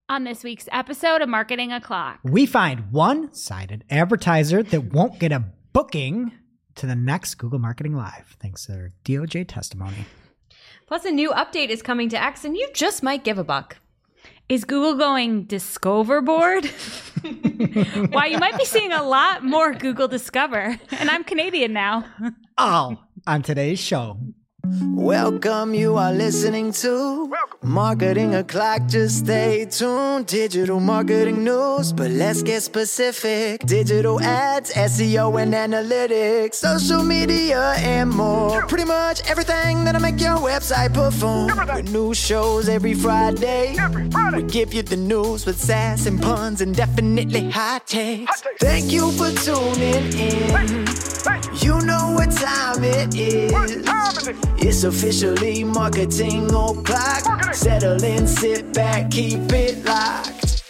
On this week's episode of Marketing O'Clock, we find one-sided advertiser that won't get a booking to the next Google Marketing Live, thanks to their DOJ testimony. Plus, a new update is coming to X, and you just might give a buck. Is Google going Discoverboard? Why, you might be seeing a lot more Google Discover. And I'm Canadian now. All on today's show. Welcome, you are listening to Marketing O'Clock. Just stay tuned. Digital marketing news, but let's get specific. Digital ads, SEO and analytics, social media and more. Pretty much everything that'll make your website perform. With new shows every Friday. We give you the news with sass and puns and definitely hot takes. Thank you for tuning in. You know what time it is. It's officially Marketing O'Clock. Settle in, sit back, keep it locked.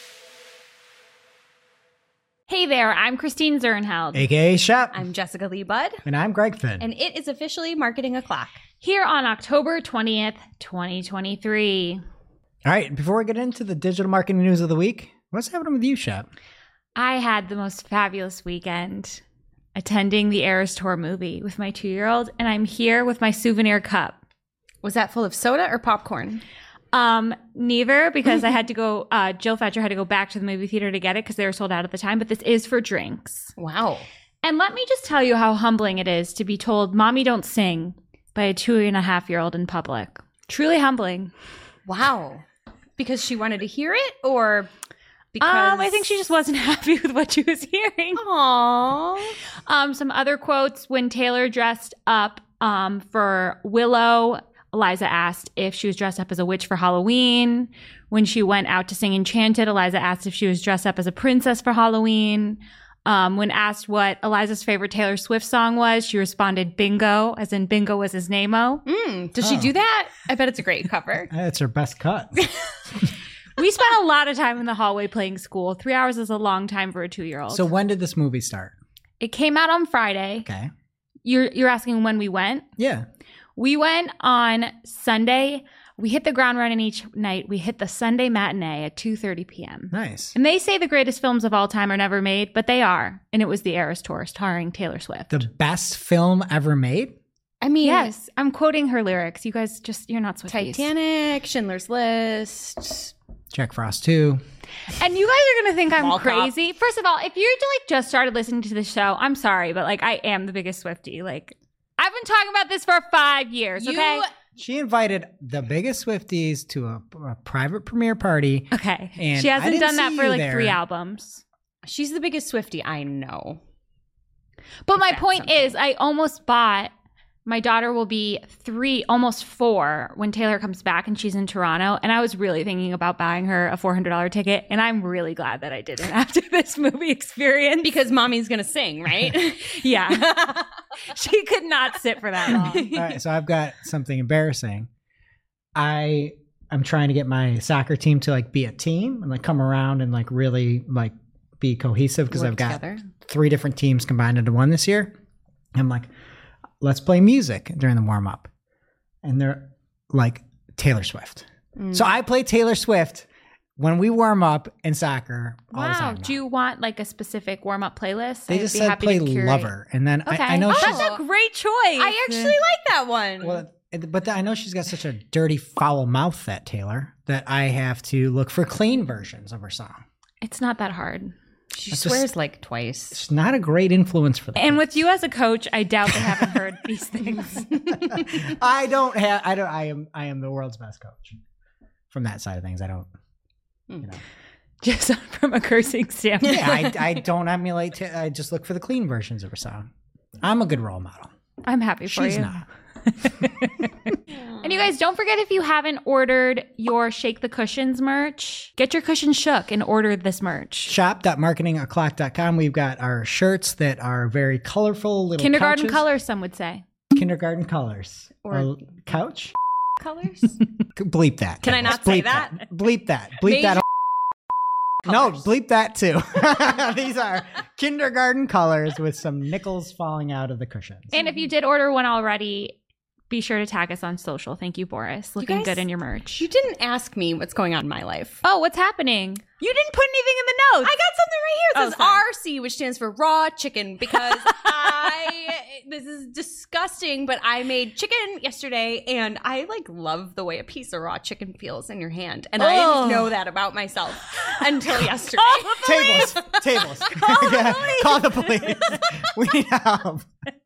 Hey there, I'm Christine Zernheld. AKA Shep. I'm Jessica Lee Budd. And I'm Greg Finn. And it is officially Marketing O'Clock. Here on October 20th, 2023. All right, before we get into the digital marketing news of the week, what's happening with you, Shep? I had the most fabulous weekend attending the Eras Tour movie with my 2-year-old, and I'm here with my souvenir cup. Was that full of soda or popcorn? Neither, because I had to go, Jill Fetcher had to go back to the movie theater to get it because they were sold out at the time, but this is for drinks. Wow. And let me just tell you how humbling it is to be told, "Mommy, don't sing," by a 2.5-year-old in public. Truly humbling. Wow. Because she wanted to hear it, or because... I think she just wasn't happy with what she was hearing. Aww. Some other quotes. When Taylor dressed up for Willow, Eliza asked if she was dressed up as a witch for Halloween. When she went out to sing Enchanted, Eliza asked if she was dressed up as a princess for Halloween. When asked what Eliza's favorite Taylor Swift song was, she responded, Bingo, as in Bingo was his name-o. Does she do that? I bet it's a great cover. That's her best cut. We spent a lot of time in the hallway playing School. 3 hours is a long time for a 2-year-old. So when did this movie start? It came out on Friday. Okay. You're asking when we went? Yeah. We went on Sunday. We hit the ground running each night. We hit the Sunday matinee at 2:30 p.m. Nice. And they say the greatest films of all time are never made, but they are. And it was The Eras Tour starring Taylor Swift. The best film ever made? I mean... Yes. I'm quoting her lyrics. You guys you're not Swifties. Titanic, Schindler's List... Jack Frost 2. And you guys are going to think I'm Mall crazy. Cop. First of all, if you're just started listening to the show, I'm sorry, but I am the biggest Swiftie. I've been talking about this for 5 years, okay? She invited the biggest Swifties to a private premiere party. Okay. And she hasn't done that for there. 3 albums. She's the biggest Swiftie I know. But my point is, I almost bought... My daughter will be 3, almost 4 when Taylor comes back and she's in Toronto. And I was really thinking about buying her a $400 ticket. And I'm really glad that I didn't after this movie experience. Because mommy's going to sing, right? Yeah. She could not sit for that long. All right, so I've got something embarrassing. I'm trying to get my soccer team to be a team and come around and really be cohesive because I've got 3 different teams combined into one this year. I'm like, let's play music during the warm-up. And they're Taylor Swift. So I play Taylor Swift when we warm up in soccer all the time. Do you want a specific warm-up playlist? They just said play Lover. And then okay. I know she's... That's a great choice. I actually like that one. Well, but I know she's got such a dirty, foul mouth, that Taylor, that I have to look for clean versions of her song. It's not that hard. She swears twice. It's not a great influence for them. And with you as a coach, I doubt they haven't heard these things. I am the world's best coach. From that side of things, I don't, Just from a cursing standpoint. Yeah, I don't emulate. I just look for the clean versions of her song. I'm a good role model. I'm happy for you. She's not. And you guys, don't forget, if you haven't ordered your Shake the Cushions merch, get your cushions shook and order this merch. Shop.marketingoclock.com. We've got our shirts that are very colorful little kindergarten couches. colors, some would say. Kindergarten colors. Or couch? Colors? Bleep that. Can I not say that? Bleep that. Bleep that. No, bleep that too. These are kindergarten colors with some nickels falling out of the cushions. And if you did order one already, Be sure to tag us on social. Thank you, Boris. Looking good in your merch. You didn't ask me what's going on in my life. Oh, what's happening? You didn't put anything in the notes. I got something right here. It says RC, which stands for raw chicken, because this is disgusting, but I made chicken yesterday, and I love the way a piece of raw chicken feels in your hand. And I didn't know that about myself until yesterday. Tables. Call the police. We need help.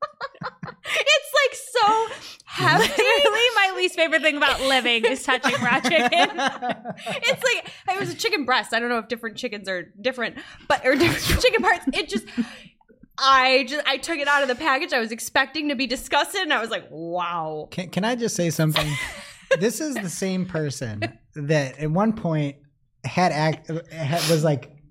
It's so hefty. Literally, my least favorite thing about living is touching raw chicken. It's it was a chicken breast. I don't know if different chickens are different, or different chicken parts. I took it out of the package. I was expecting to be disgusted, and I was like, wow. Can I just say something? This is the same person that at one point was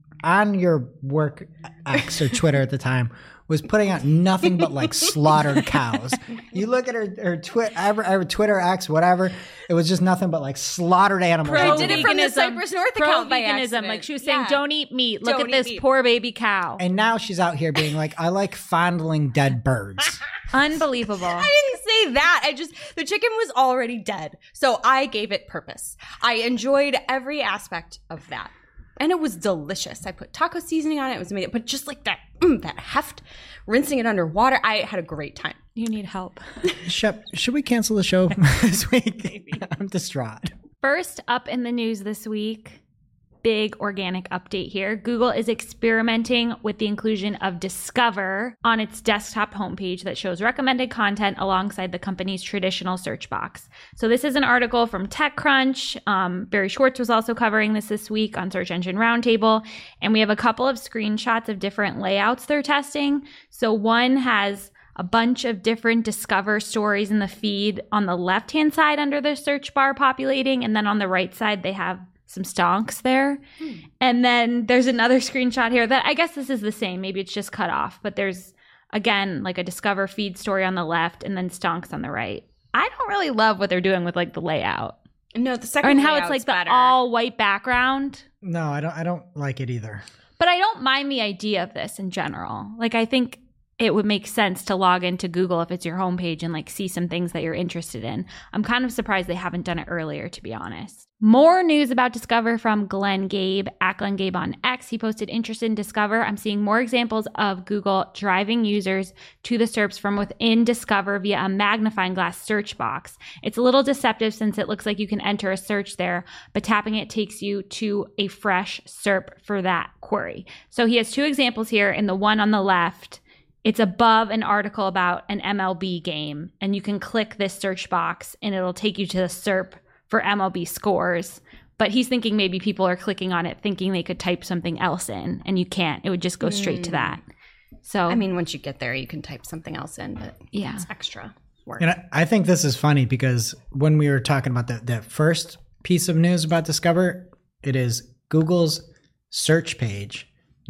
on your work X or Twitter at the time, was putting out nothing but slaughtered cows. You look at her Twitter X, whatever, it was just nothing but slaughtered animals. I did it from the Cypress North account by accident. She was saying, don't eat meat. Look at this poor baby cow. And now she's out here being like, I like fondling dead birds. Unbelievable. I didn't say that. The chicken was already dead. So I gave it purpose. I enjoyed every aspect of that. And it was delicious. I put taco seasoning on it. It was amazing. But just that heft, rinsing it under water, I had a great time. You need help. Shep, should we cancel the show this week? Maybe. I'm distraught. First up in the news this week, big organic update here. Google is experimenting with the inclusion of Discover on its desktop homepage that shows recommended content alongside the company's traditional search box. So this is an article from TechCrunch. Barry Schwartz was also covering this week on Search Engine Roundtable. And we have a couple of screenshots of different layouts they're testing. So one has a bunch of different Discover stories in the feed on the left-hand side under the search bar populating. And then on the right side, they have some stonks there. And then there's another screenshot here that I guess this is the same. Maybe it's just cut off. But there's, again, a Discover feed story on the left and then stonks on the right. I don't really love what they're doing with the layout. No, the second and how it's the all white background. No, I don't like it either. But I don't mind the idea of this in general. I think it would make sense to log into Google if it's your homepage and see some things that you're interested in. I'm kind of surprised they haven't done it earlier, to be honest. More news about Discover from Glenn Gabe, at Glenn Gabe on X. He posted, interested in Discover. I'm seeing more examples of Google driving users to the SERPs from within Discover via a magnifying glass search box. It's a little deceptive since it looks like you can enter a search there, but tapping it takes you to a fresh SERP for that query. So he has two examples here. In the one on the left, it's above an article about an MLB game, and you can click this search box and it'll take you to the SERP for MLB scores. But he's thinking maybe people are clicking on it thinking they could type something else in, and you can't. It would just go straight to that. So once you get there, you can type something else in, but it's extra work. And I think this is funny because when we were talking about that first piece of news about Discover, it is Google's search page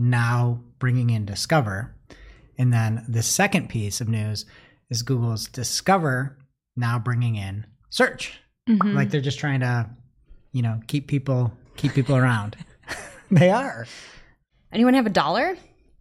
now bringing in Discover. And then the second piece of news is Google's Discover now bringing in search. Mm-hmm. They're just trying to, keep people around. They are. Anyone have $1?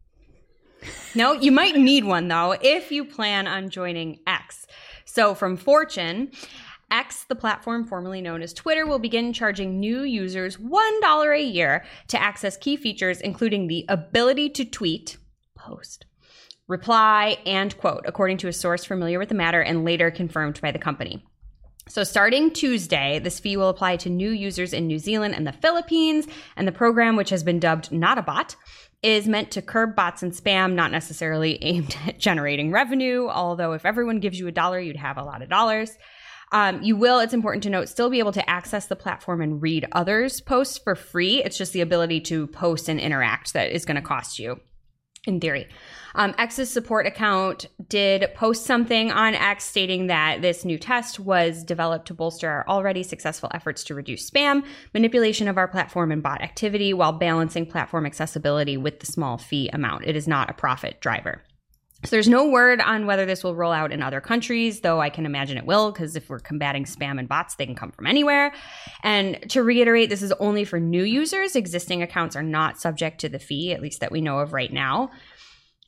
No, you might need one though if you plan on joining X. So from Fortune, X, the platform formerly known as Twitter, will begin charging new users $1 a year to access key features, including the ability to tweet, post, reply, and quote, according to a source familiar with the matter and later confirmed by the company. So starting Tuesday, this fee will apply to new users in New Zealand and the Philippines, and the program, which has been dubbed Not a Bot, is meant to curb bots and spam, not necessarily aimed at generating revenue, although if everyone gives you $1, you'd have a lot of dollars. You will, it's important to note, still be able to access the platform and read others' posts for free. It's just the ability to post and interact that is going to cost you, in theory. X's support account did post something on X stating that this new test was developed to bolster our already successful efforts to reduce spam, manipulation of our platform, and bot activity while balancing platform accessibility with the small fee amount. It is not a profit driver. So there's no word on whether this will roll out in other countries, though I can imagine it will, because if we're combating spam and bots, they can come from anywhere. And to reiterate, this is only for new users. Existing accounts are not subject to the fee, at least that we know of right now.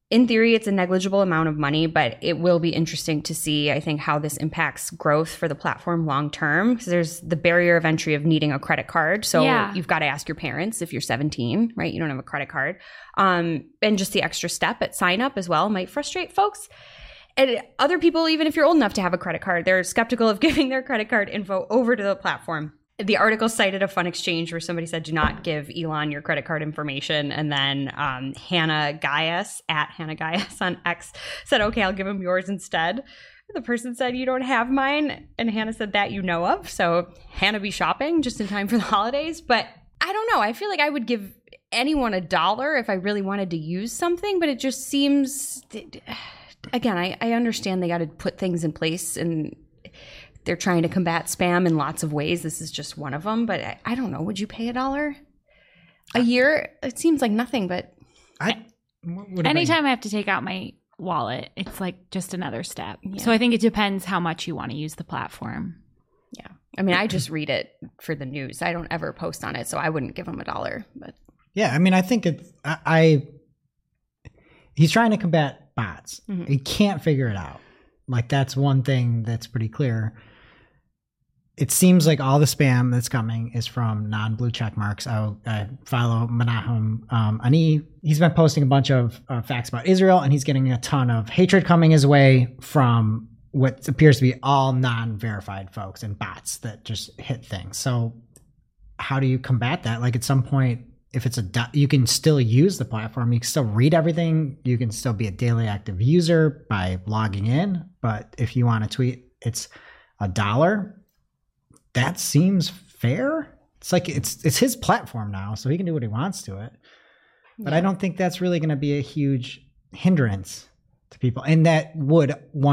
in theory, it's a negligible amount of money, but it will be interesting to see, I think, how this impacts growth for the platform long term. Because there's the barrier of entry of needing a credit card. So you've got to ask your parents if you're 17, right? You don't have a credit card. And just the extra step at sign up as well might frustrate folks. And other people, even if you're old enough to have a credit card, they're skeptical of giving their credit card info over to the platform. The article cited a fun exchange where somebody said, do not give Elon your credit card information. And then Hannah Gaius, at Hannah Gaius on X, said, okay, I'll give him yours instead. The person said, you don't have mine. And Hannah said, that you know of. So Hannah be shopping just in time for the holidays. But I don't know. I feel like I would give anyone $1 if I really wanted to use something. But it just seems, again, I understand they got to put things in place and they're trying to combat spam in lots of ways. This is just one of them. But I don't know. Would you pay $1 a year? It seems like nothing, but anytime I have to take out my wallet, it's like just another step. Yeah. So I think it depends how much you want to use the platform. Yeah. I mean, I just read it for the news. I don't ever post on it, so I wouldn't give him $1. But yeah, I mean, I think he's trying to combat bots. Mm-hmm. He can't figure it out. Like, that's one thing that's pretty clear. It seems like all the spam that's coming is from non-blue check marks. I follow Menahem Ani. He's been posting a bunch of facts about Israel, and he's getting a ton of hatred coming his way from what appears to be all non-verified folks and bots that just hit things. So how do you combat that? Like, at some point, if it's you can still use the platform. You can still read everything. You can still be a daily active user by logging in. But if you want to tweet, it's $1. That seems fair. It's like it's his platform now, so he can do what he wants to it. But I don't think that's really going to be a huge hindrance to people. And that would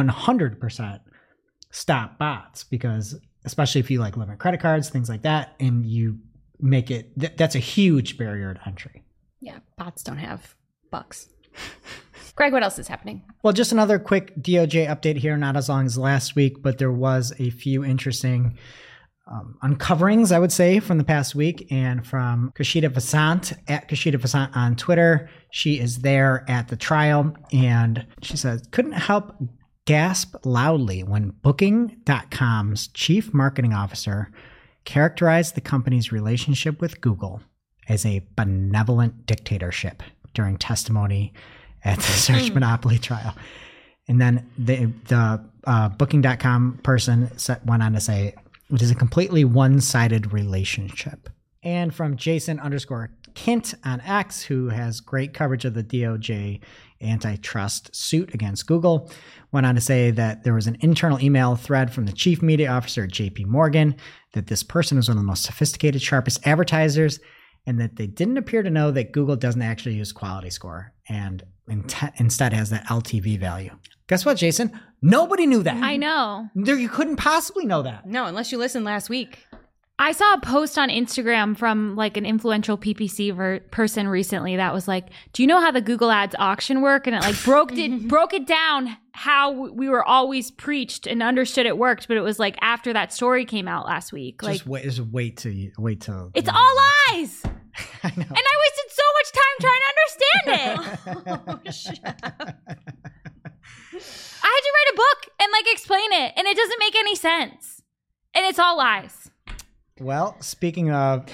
100% stop bots, because especially if you like limit credit cards, things like that, and you make it, that's a huge barrier to entry. Yeah, bots don't have bucks. Greg, what else is happening? Well, just another quick DOJ update here, not as long as last week, but there was a few interesting uncoverings, I would say, from the past week, and from Kashida Vasant at Kashida Vasant on Twitter. She is there at the trial, and she says, couldn't help gasp loudly when Booking.com's chief marketing officer characterized the company's relationship with Google as a benevolent dictatorship during testimony at the search monopoly trial. And then the Booking.com person went on to say, which is a completely one-sided relationship. And from Jason_Kint on X, who has great coverage of the DOJ antitrust suit against Google, went on to say that there was an internal email thread from the chief media officer at JP Morgan, that this person was one of the most sophisticated, sharpest advertisers, and that they didn't appear to know that Google doesn't actually use quality score and instead has that LTV value. Guess what, Jason? Nobody knew that. I know. You couldn't possibly know that. No, unless you listened last week. I saw a post on Instagram from like an influential PPC person recently that was like, do you know how the Google Ads auction work? And it like broke it down how we were always preached and understood it worked. But it was like after that story came out last week. Just wait till it's all lies. I know. And I wasted so much time trying to understand it. Oh, shit. I had to write a book and like explain it, and it doesn't make any sense. And it's all lies. Well, speaking of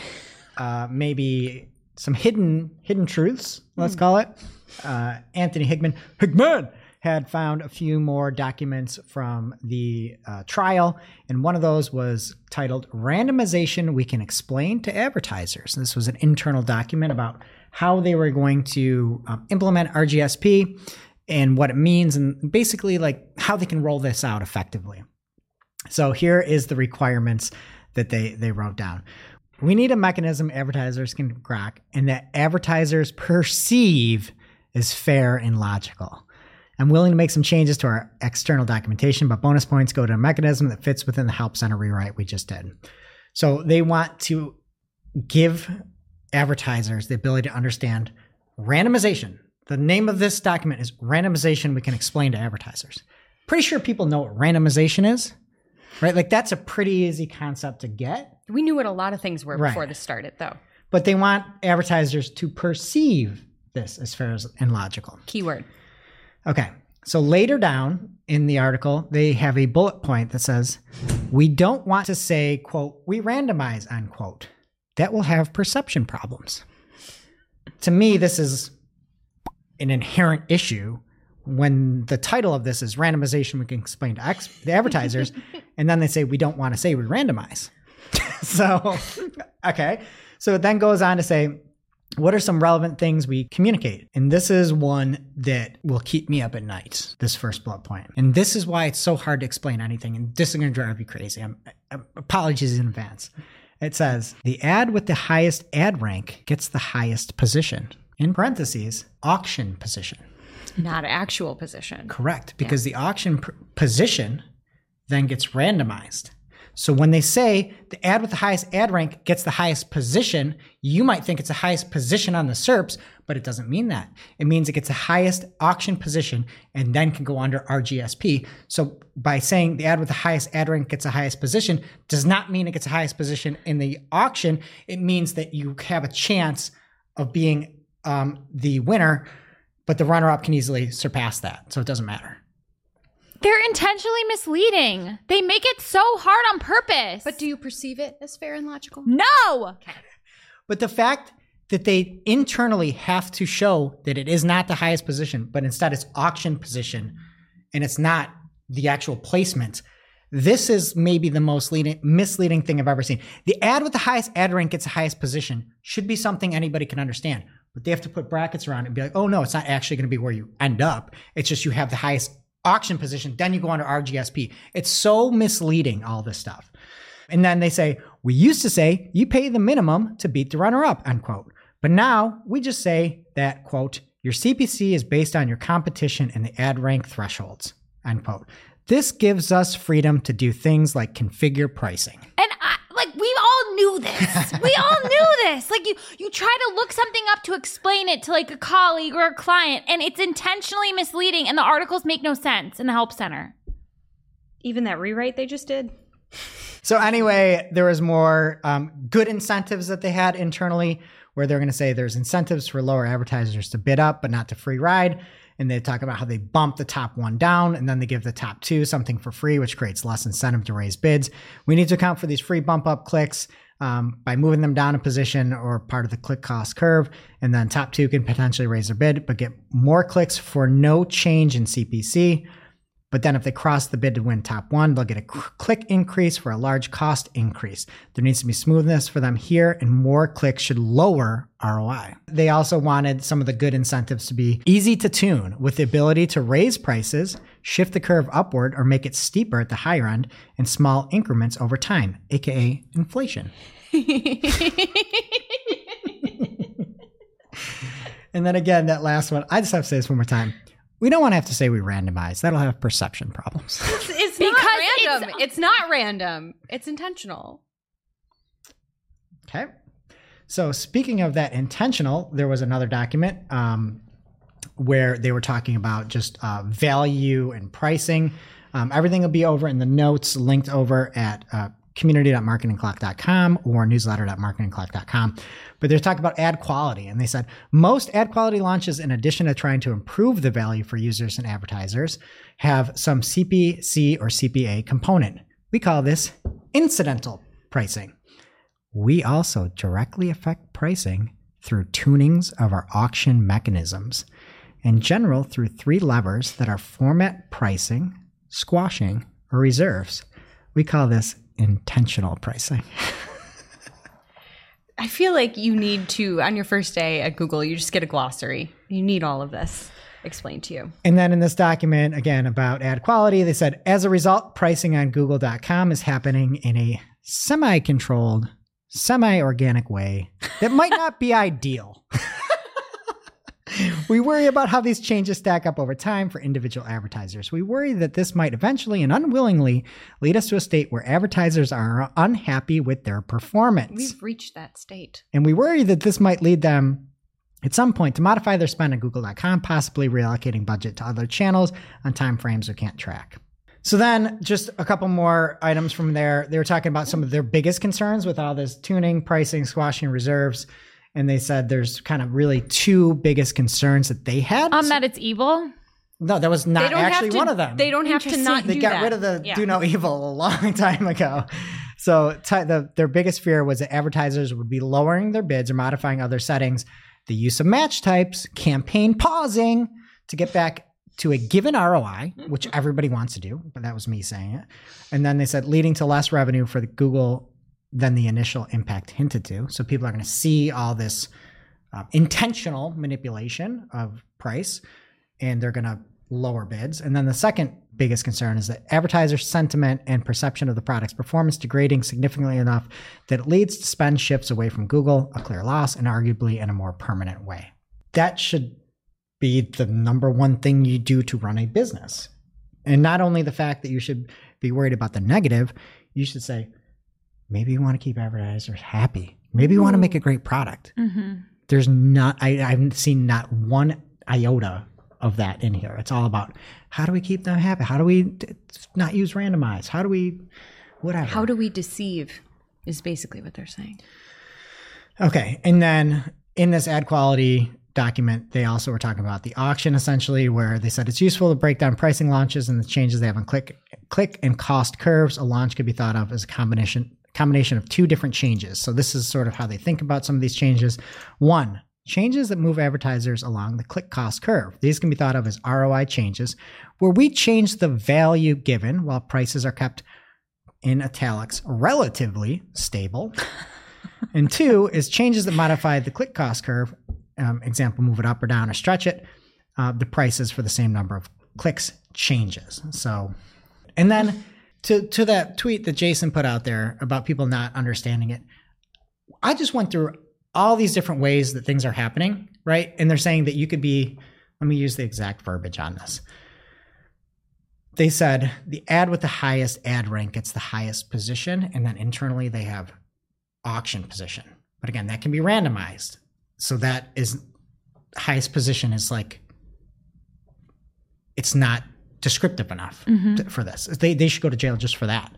maybe some hidden truths, let's call it, Anthony Hickman had found a few more documents from the trial, and one of those was titled "Randomization We Can Explain to Advertisers." And this was an internal document about how they were going to implement RGSP and what it means, and basically like how they can roll this out effectively. So here is the requirements that they wrote down. We need a mechanism advertisers can crack and that advertisers perceive as fair and logical. I'm willing to make some changes to our external documentation, but bonus points go to a mechanism that fits within the Help Center rewrite we just did. So they want to give advertisers the ability to understand randomization. The name of this document is Randomization We Can Explain to Advertisers. Pretty sure people know what randomization is, right? Like that's a pretty easy concept to get. We knew what a lot of things were before this started, though. But they want advertisers to perceive this as fair and logical. Keyword. Okay. So later down in the article, they have a bullet point that says, we don't want to say, quote, we randomize, unquote. That will have perception problems. To me, this is an inherent issue when the title of this is randomization we can explain to the advertisers, and then they say we don't want to say we randomize. So, okay. So it then goes on to say, what are some relevant things we communicate? And this is one that will keep me up at night, this first bullet point. And this is why it's so hard to explain anything, and this is going to drive you crazy. Apologies in advance. It says, the ad with the highest ad rank gets the highest position. In parentheses, auction position. Not actual position. Correct, because the auction position then gets randomized. So when they say the ad with the highest ad rank gets the highest position, you might think it's the highest position on the SERPs, but it doesn't mean that. It means it gets the highest auction position and then can go under RGSP. So by saying the ad with the highest ad rank gets the highest position does not mean it gets the highest position in the auction. It means that you have a chance of being the winner, but the runner-up can easily surpass that. So it doesn't matter. They're intentionally misleading. They make it so hard on purpose. But do you perceive it as fair and logical? No. Okay. But the fact that they internally have to show that it is not the highest position, but instead it's auction position, and it's not the actual placement, this is maybe the most misleading thing I've ever seen. The ad with the highest ad rank gets the highest position should be something anybody can understand. But they have to put brackets around it and be like, oh no, it's not actually going to be where you end up. It's just you have the highest auction position, then you go under RGSP. It's so misleading, all this stuff. And then they say, we used to say you pay the minimum to beat the runner-up, unquote. But now we just say that, quote, your CPC is based on your competition and the ad rank thresholds, unquote. This gives us freedom to do things like configure pricing. And we all knew this. We all knew this. Like you try to look something up to explain it to like a colleague or a client, and it's intentionally misleading, and the articles make no sense in the help center. Even that rewrite they just did? So anyway, there was more good incentives that they had internally, where they're going to say there's incentives for lower advertisers to bid up, but not to free ride. And they talk about how they bump the top one down, and then they give the top two something for free, which creates less incentive to raise bids. We need to account for these free bump up clicks by moving them down a position or part of the click cost curve. And then top two can potentially raise their bid, but get more clicks for no change in CPC. But then if they cross the bid to win top one, they'll get a click increase for a large cost increase. There needs to be smoothness for them here, and more clicks should lower ROI. They also wanted some of the good incentives to be easy to tune, with the ability to raise prices, shift the curve upward, or make it steeper at the higher end in small increments over time, aka inflation. And then again, that last one, I just have to say this one more time. We don't want to have to say we randomize. That'll have perception problems. It's not random. It's not random. It's intentional. Okay. So speaking of that intentional, there was another document where they were talking about just value and pricing. Everything will be over in the notes, linked over at community.marketingclock.com or newsletter.marketingclock.com. But they're talking about ad quality. And they said, most ad quality launches, in addition to trying to improve the value for users and advertisers, have some CPC or CPA component. We call this incidental pricing. We also directly affect pricing through tunings of our auction mechanisms. In general, through three levers that are format pricing, squashing, or reserves. We call this intentional pricing. I feel like you need to, on your first day at Google, you just get a glossary. You need all of this explained to you. And then in this document, again, about ad quality, they said, as a result, pricing on Google.com is happening in a semi-controlled, semi-organic way that might not be ideal. We worry about how these changes stack up over time for individual advertisers. We worry that this might eventually and unwillingly lead us to a state where advertisers are unhappy with their performance. We've reached that state. And we worry that this might lead them at some point to modify their spend on Google.com, possibly reallocating budget to other channels on time frames we can't track. So then just a couple more items from there. They were talking about some of their biggest concerns with all this tuning, pricing, squashing, reserves. And they said there's kind of really two biggest concerns that they had. That it's evil? No, that was not actually one of them. They don't have to not They do got that. rid of the do no evil a long time ago. So their biggest fear was that advertisers would be lowering their bids or modifying other settings, the use of match types, campaign pausing to get back to a given ROI, which everybody wants to do, but that was me saying it. And then they said leading to less revenue for the Google than the initial impact hinted to. So people are going to see all this intentional manipulation of price, and they're going to lower bids. And then the second biggest concern is that advertiser sentiment and perception of the product's performance degrading significantly enough that it leads to spend shifts away from Google, a clear loss, and arguably in a more permanent way. That should be the number one thing you do to run a business. And not only the fact that you should be worried about the negative, you should say, maybe you want to keep advertisers happy. Maybe you want to make a great product. Mm-hmm. There's not, I haven't seen not one iota of that in here. It's all about how do we keep them happy? How do we not use randomize? How do we, whatever. How do we deceive is basically what they're saying. Okay. And then in this ad quality document, they also were talking about the auction essentially, where they said it's useful to break down pricing launches and the changes they have on click and cost curves. A launch could be thought of as a combination of two different changes. So this is sort of how they think about some of these changes. One, changes that move advertisers along the click cost curve. These can be thought of as ROI changes, where we change the value given while prices are kept in italics relatively stable. And two is changes that modify the click cost curve. Example, move it up or down or stretch it. The prices for the same number of clicks changes. So, and then to that tweet that Jason put out there about people not understanding it, I just went through all these different ways that things are happening, right? And they're saying that you could be, let me use the exact verbiage on this. They said the ad with the highest ad rank gets the highest position, and then internally they have auction position. But again, that can be randomized. So that is, highest position is like, it's not descriptive enough for this. They should go to jail just for that.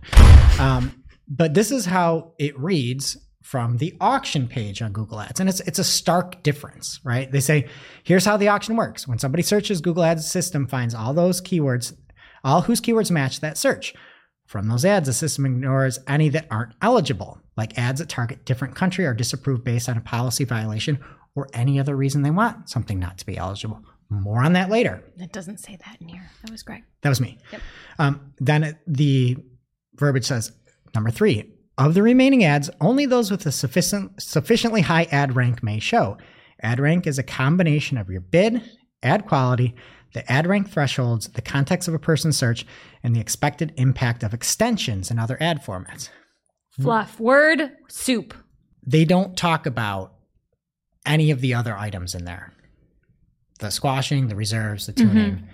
But this is how it reads from the auction page on Google Ads. And it's a stark difference, right? They say, here's how the auction works. When somebody searches, Google Ads system finds all those keywords, all whose keywords match that search. From those ads, the system ignores any that aren't eligible, like ads that target different country or disapproved based on a policy violation or any other reason they want something not to be eligible. More on that later. It doesn't say that in here. That was Greg. That was me. Yep. Then the verbiage says, number 3, of the remaining ads, only those with a sufficiently high ad rank may show. Ad rank is a combination of your bid, ad quality, the ad rank thresholds, the context of a person's search, and the expected impact of extensions and other ad formats. Fluff. Word soup. They don't talk about any of the other items in there. The squashing, the reserves, the tuning. Mm-hmm.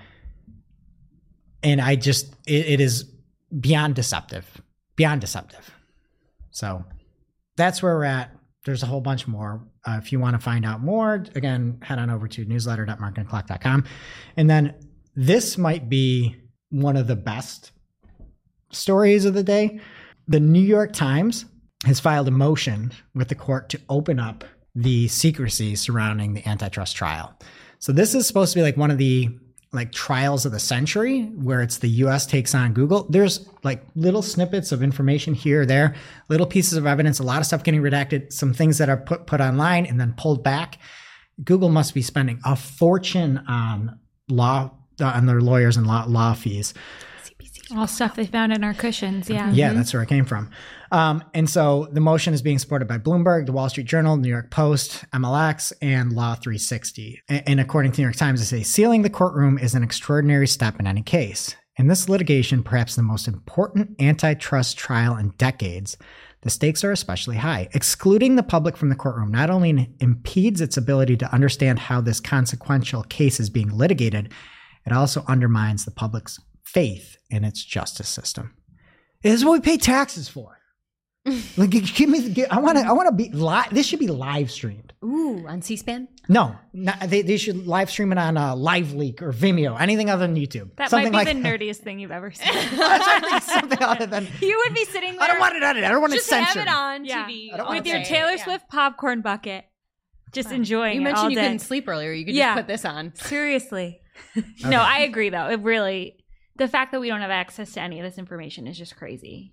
And it is beyond deceptive. Beyond deceptive. So that's where we're at. There's a whole bunch more. If you want to find out more, again, head on over to newsletter.marketingclock.com. And then this might be one of the best stories of the day. The New York Times has filed a motion with the court to open up the secrecy surrounding the antitrust trial. So this is supposed to be like one of the trials of the century, where it's the US takes on Google. There's like little snippets of information here or there, little pieces of evidence, a lot of stuff getting redacted, some things that are put online and then pulled back. Google must be spending a fortune on their lawyers and law fees. All stuff they found in our cushions. Yeah. Yeah, that's where it came from. And so the motion is being supported by Bloomberg, the Wall Street Journal, New York Post, MLX, and Law 360. And according to New York Times, they say sealing the courtroom is an extraordinary step in any case. In this litigation, perhaps the most important antitrust trial in decades, the stakes are especially high. Excluding the public from the courtroom not only impedes its ability to understand how this consequential case is being litigated, it also undermines the public's faith in its justice system. It is what we pay taxes for. Like, I want to be live. This should be live streamed. Ooh, on C-SPAN? No, they should live stream it on LiveLeak or Vimeo, anything other than YouTube. That something might be like the nerdiest thing you've ever seen. Something other than. You would be sitting there. I don't want it edited. I don't want it just censored. have it on TV with your Taylor Swift popcorn bucket, just enjoying You it mentioned all you day. couldn't sleep earlier. You could just put this on. Seriously. No, I agree though. It really, the fact that we don't have access to any of this information is just crazy.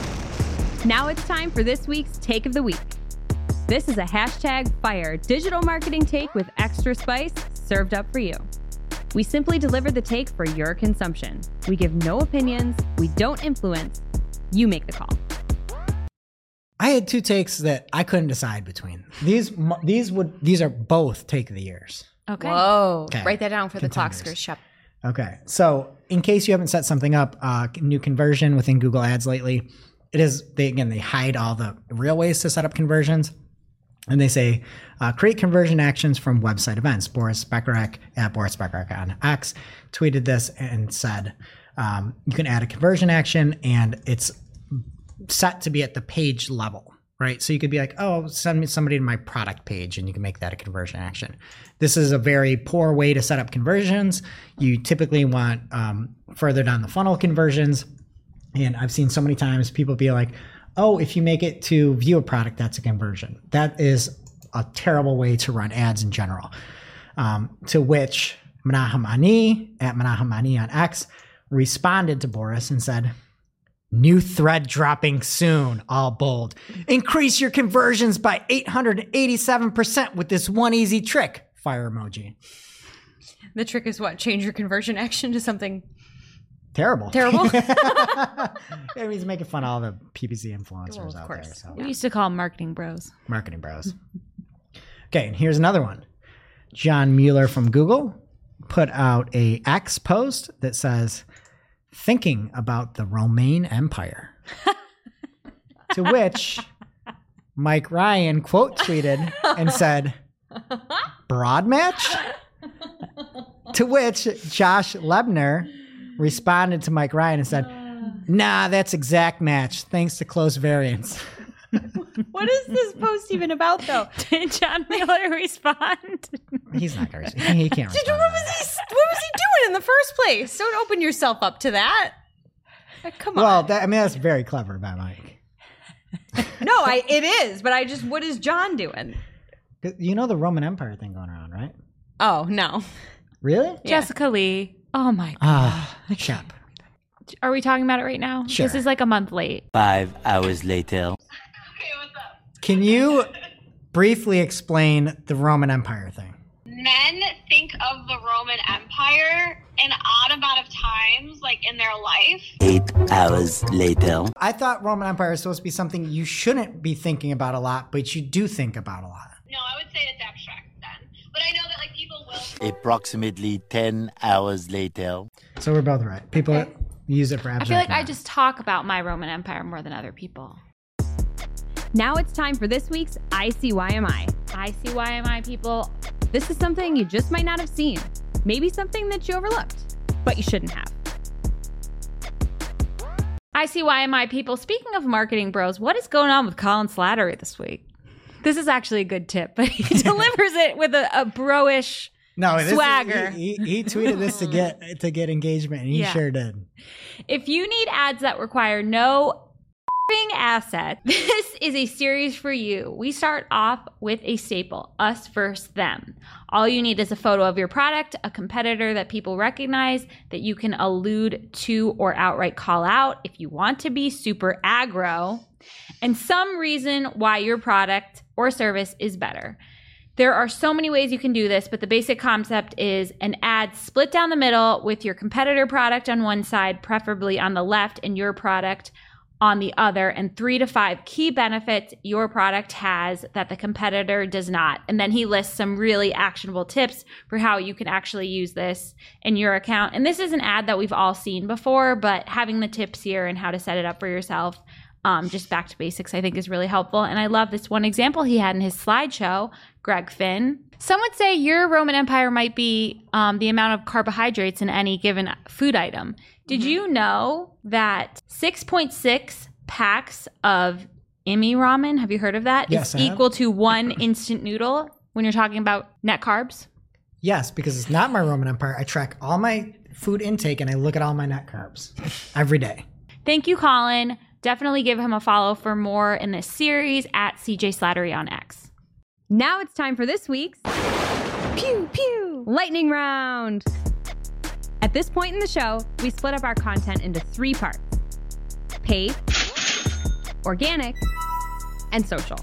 Now it's time for this week's Take of the Week. This is a #fire digital marketing take with extra spice served up for you. We simply deliver the take for your consumption. We give no opinions. We don't influence. You make the call. I had 2 takes that I couldn't decide between. These are both take of the years. Okay. Whoa. Okay. Write that down for Contenders. the Clockskers shop. Okay. So in case you haven't set something up, new conversion within Google Ads lately, they hide all the real ways to set up conversions. And they say, create conversion actions from website events. Boris Bekarek at Boris Bekarek on X tweeted this and said, you can add a conversion action and it's set to be at the page level, right? So you could be like, oh, send me somebody to my product page and you can make that a conversion action. This is a very poor way to set up conversions. You typically want further down the funnel conversions. And I've seen so many times people be like, oh, if you make it to view a product, that's a conversion. That is a terrible way to run ads in general. To which Menahem Ani at Menahem Ani on X responded to Boris and said, new thread dropping soon, all bold. Increase your conversions by 887% with this one easy trick. Fire emoji. The trick is what? Change your conversion action to something terrible. I mean, he's making fun of all the PPC influencers out there. So. We used to call them marketing bros. Marketing bros. Okay, and here's another one. John Mueller from Google put out a X post that says, thinking about the Roman Empire. To which Mike Ryan quote tweeted and said, broad match? To which Josh Lebner responded to Mike Ryan and said, nah, that's exact match. Thanks to close variants. What is this post even about, though? Did John Miller respond? He's not going to. He can't respond. What was he doing in the first place? Don't open yourself up to that. Come on. Well, that's very clever by Mike. No, it is. But what is John doing? You know the Roman Empire thing going around, right? Oh, no. Really? Yeah. Jessica Lee. Oh, my God. Shep. Are we talking about it right now? Sure. This is like a month late. 5 hours later. Can you briefly explain the Roman Empire thing? Men think of the Roman Empire an odd amount of times, like in their life. 8 hours later. I thought Roman Empire is supposed to be something you shouldn't be thinking about a lot, but you do think about a lot. No, I would say it's abstract then. But I know that like people will. Approximately 10 hours later. So we're both right. People use it for abstract. I feel like I just talk about my Roman Empire more than other people. Now it's time for this week's ICYMI. ICYMI, people. This is something you just might not have seen. Maybe something that you overlooked, but you shouldn't have. ICYMI, people. Speaking of marketing bros, what is going on with Colin Slattery this week? This is actually a good tip, but he delivers it with a bro-ish swagger. He tweeted this to get engagement, and he sure did. If you need ads that require no asset, this is a series for you. We start off with a staple, us versus them. All you need is a photo of your product, a competitor that people recognize that you can allude to or outright call out if you want to be super aggro, and some reason why your product or service is better. There are so many ways you can do this, but the basic concept is an ad split down the middle with your competitor product on one side, preferably on the left, and your product on the other, and 3 to 5 key benefits your product has that the competitor does not. And then he lists some really actionable tips for how you can actually use this in your account. And this is an ad that we've all seen before, but having the tips here and how to set it up for yourself, just back to basics, I think is really helpful. And I love this one example he had in his slideshow, Greg Finn. Some would say your Roman Empire might be the amount of carbohydrates in any given food item. Did you know that 6.6 packs of Imi ramen, have you heard of that? Yes, is equal to 1 instant noodle when you're talking about net carbs? Yes, because it's not my Roman Empire. I track all my food intake and I look at all my net carbs every day. Thank you, Colin. Definitely give him a follow for more in this series at CJ Slattery on X. Now it's time for this week's Pew Pew Lightning Round. At this point in the show, we split up our content into 3 parts: paid, organic, and social.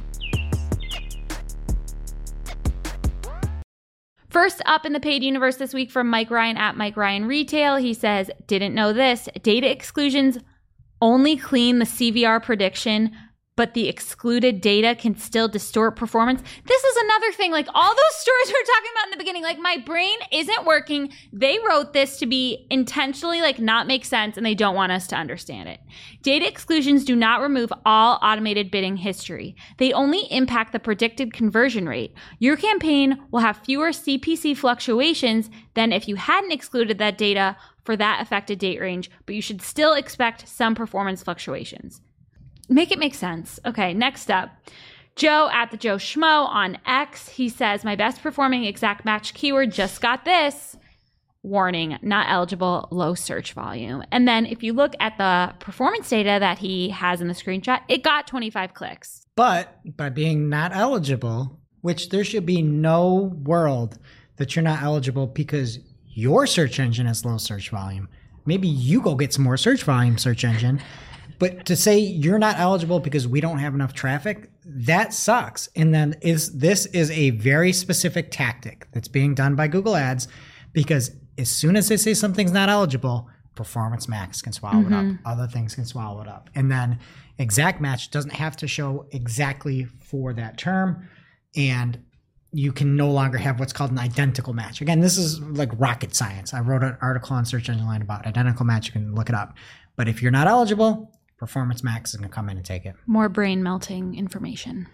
First up in the paid universe this week from Mike Ryan at Mike Ryan Retail. He says, didn't know this. Data exclusions only clean the CVR prediction, but the excluded data can still distort performance. This is another thing, like all those stories we were talking about in the beginning, like my brain isn't working. They wrote this to be intentionally like not make sense, and they don't want us to understand it. Data exclusions do not remove all automated bidding history. They only impact the predicted conversion rate. Your campaign will have fewer CPC fluctuations than if you hadn't excluded that data for that affected date range, but you should still expect some performance fluctuations. Make it make sense. Okay, next up. Joe at the Joe Schmo on X. He says, my best performing exact match keyword just got this. Warning, not eligible, low search volume. And then if you look at the performance data that he has in the screenshot, it got 25 clicks. But by being not eligible, which there should be no world that you're not eligible because your search engine has low search volume. Maybe you go get some more search volume, search engine. But to say you're not eligible because we don't have enough traffic, that sucks. And then this is a very specific tactic that's being done by Google Ads, because as soon as they say something's not eligible, Performance Max can swallow it up. Other things can swallow it up. And then exact match doesn't have to show exactly for that term. And you can no longer have what's called an identical match. Again, this is like rocket science. I wrote an article on Search Engine Line about identical match. You can look it up. But if you're not eligible, Performance Max is going to come in and take it. More brain melting information.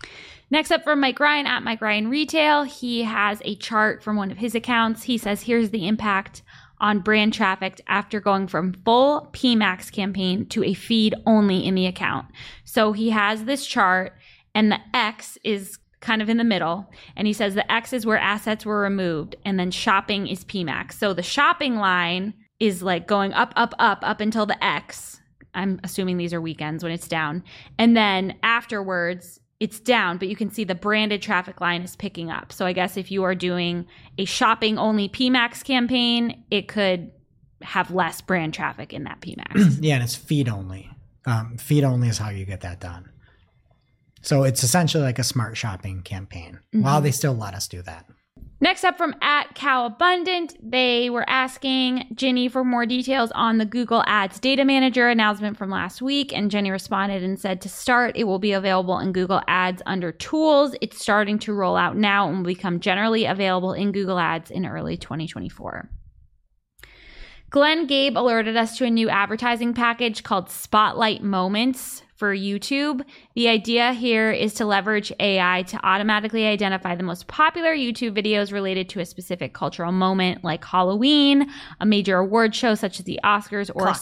Next up from Mike Ryan at Mike Ryan Retail. He has a chart from one of his accounts. He says, here's the impact on brand traffic after going from full PMax campaign to a feed only in the account. So he has this chart, and the X is kind of in the middle. And he says the X is where assets were removed, and then shopping is PMax. So the shopping line is like going up until the X. I'm assuming these are weekends when it's down. And then afterwards, it's down, but you can see the branded traffic line is picking up. So I guess if you are doing a shopping only PMax campaign, it could have less brand traffic in that PMax. Yeah, and it's feed only. Feed only is how you get that done. So it's essentially like a smart shopping campaign. While they still let us do that. Next up from at Cow Abundant, they were asking Ginny for more details on the Google Ads Data Manager announcement from last week. And Jenny responded and said, to start, it will be available in Google Ads under Tools. It's starting to roll out now and will become generally available in Google Ads in early 2024. Glenn Gabe alerted us to a new advertising package called Spotlight Moments for YouTube. The idea here is to leverage AI to automatically identify the most popular YouTube videos related to a specific cultural moment, like Halloween, a major award show such as the Oscars or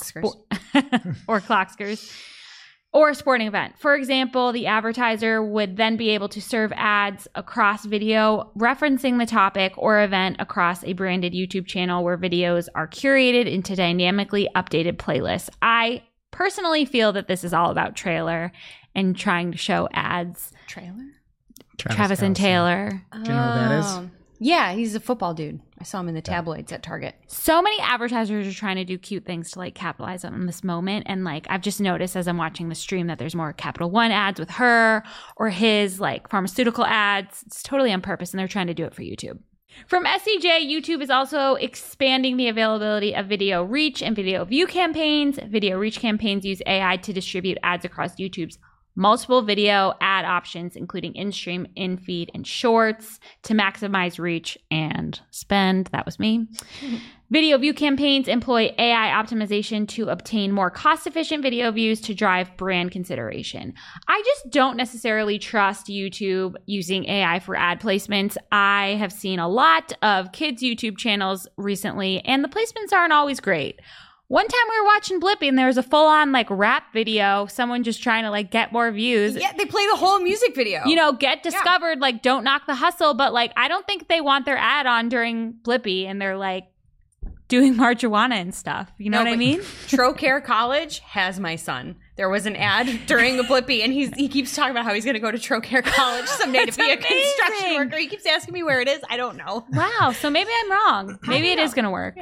Clockskers, or a sporting event. For example, the advertiser would then be able to serve ads across video referencing the topic or event across a branded YouTube channel where videos are curated into dynamically updated playlists. I personally feel that this is all about trailer and trying to show ads. Trailer? Travis and Taylor. Do you know who that is? Yeah, he's a football dude. I saw him in the tabloids at Target. So many advertisers are trying to do cute things to like capitalize on this moment. And like I've just noticed as I'm watching the stream that there's more Capital One ads with her or his like pharmaceutical ads. It's totally on purpose, and they're trying to do it for YouTube. From SCJ, YouTube is also expanding the availability of video reach and video view campaigns. Video reach campaigns use AI to distribute ads across YouTube's multiple video ad options, including in-stream, in-feed, and shorts to maximize reach and spend. That was me. Video view campaigns employ AI optimization to obtain more cost-efficient video views to drive brand consideration. I just don't necessarily trust YouTube using AI for ad placements. I have seen a lot of kids' YouTube channels recently, and the placements aren't always great. One time we were watching Blippi and there was a full-on like rap video, someone just trying to like get more views. Yeah, they play the whole music video. You know, get discovered, like don't knock the hustle. But like, I don't think they want their ad on during Blippi and they're like doing marijuana and stuff. You know what I mean? Trocare College has my son. There was an ad during the Blippi and he keeps talking about how he's going to go to Trocare College someday to be a construction worker. He keeps asking me where it is. I don't know. Wow. So maybe I'm wrong. Maybe it is going to work. Yeah.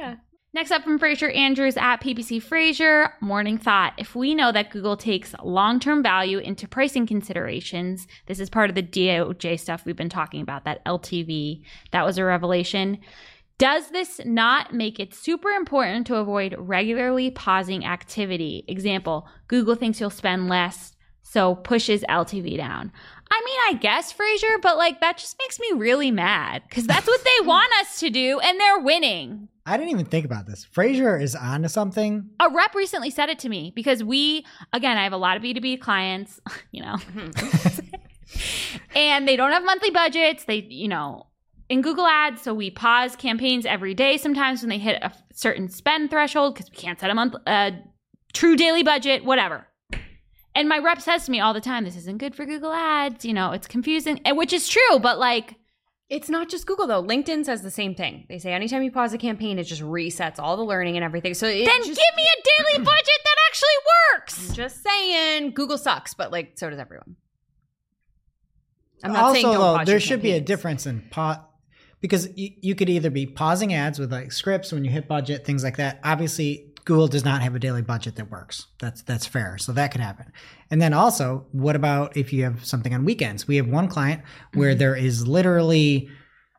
Next up from Fraser Andrews at PPC Fraser, morning thought. If we know that Google takes long-term value into pricing considerations, this is part of the DOJ stuff we've been talking about, that LTV, that was a revelation. Does this not make it super important to avoid regularly pausing activity? Example, Google thinks you'll spend less, so pushes LTV down. I mean, I guess, Fraser, but like that just makes me really mad because that's what they want us to do and they're winning. I didn't even think about this. Fraser is on to something. A rep recently said it to me because I have a lot of B2B clients, and they don't have monthly budgets. They, in Google Ads, so we pause campaigns every day sometimes when they hit a certain spend threshold because we can't set a true daily budget, whatever. And my rep says to me all the time, this isn't good for Google Ads. It's confusing, which is true, but like. It's not just Google, though. LinkedIn says the same thing. They say anytime you pause a campaign, it just resets all the learning and everything. So then give me a daily budget that actually works. I'm just saying, Google sucks, but like so does everyone. I'm not also, saying don't pause there your should be a campaigns. difference in because you could either be pausing ads with like scripts when you hit budget, things like that. Obviously, Google does not have a daily budget that works. That's fair. So that could happen. And then also, what about if you have something on weekends? We have one client where there is literally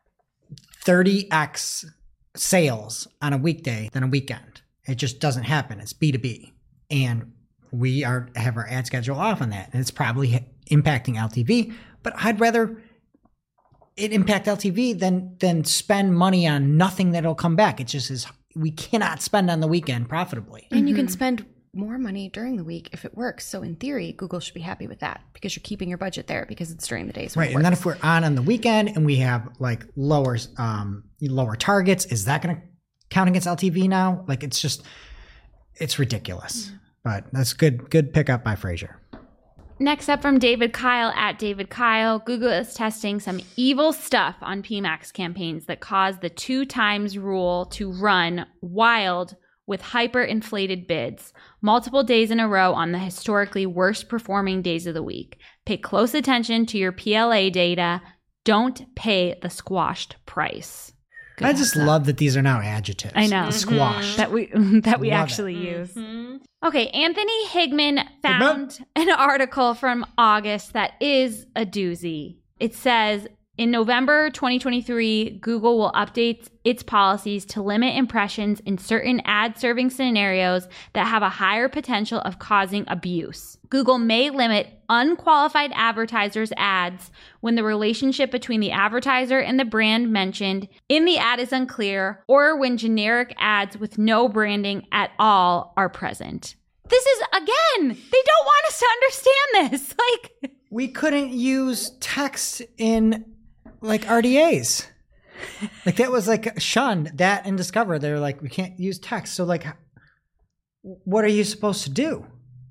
30x sales on a weekday than a weekend. It just doesn't happen. It's B2B. And we have our ad schedule off on that. And it's probably impacting LTV. But I'd rather it impact LTV than spend money on nothing that'll come back. It just is. We cannot spend on the weekend profitably. And you can spend more money during the week if it works. So in theory, Google should be happy with that because you're keeping your budget there because it's during the days. Right. And then if we're on the weekend and we have like lower targets, is that going to count against LTV now? Like it's ridiculous. But that's good pickup by Fraser. Next up from David Kyle at David Kyle, Google is testing some evil stuff on PMax campaigns that cause the 2x rule to run wild with hyper-inflated bids, multiple days in a row on the historically worst performing days of the week. Pay close attention to your PLA data. Don't pay the squashed price. Good I just love that these are now adjectives. I know. Squashed. That we actually use. Okay, Anthony Higman found an article from August that is a doozy. It says, in November 2023, Google will update its policies to limit impressions in certain ad-serving scenarios that have a higher potential of causing abuse. Google may limit unqualified advertisers' ads when the relationship between the advertiser and the brand mentioned in the ad is unclear, or when generic ads with no branding at all are present. This is, again, they don't want us to understand this. Like, we couldn't use text in like RDAs. Like that was like shunned. That and Discover, they're like, we can't use text. So like, what are you supposed to do?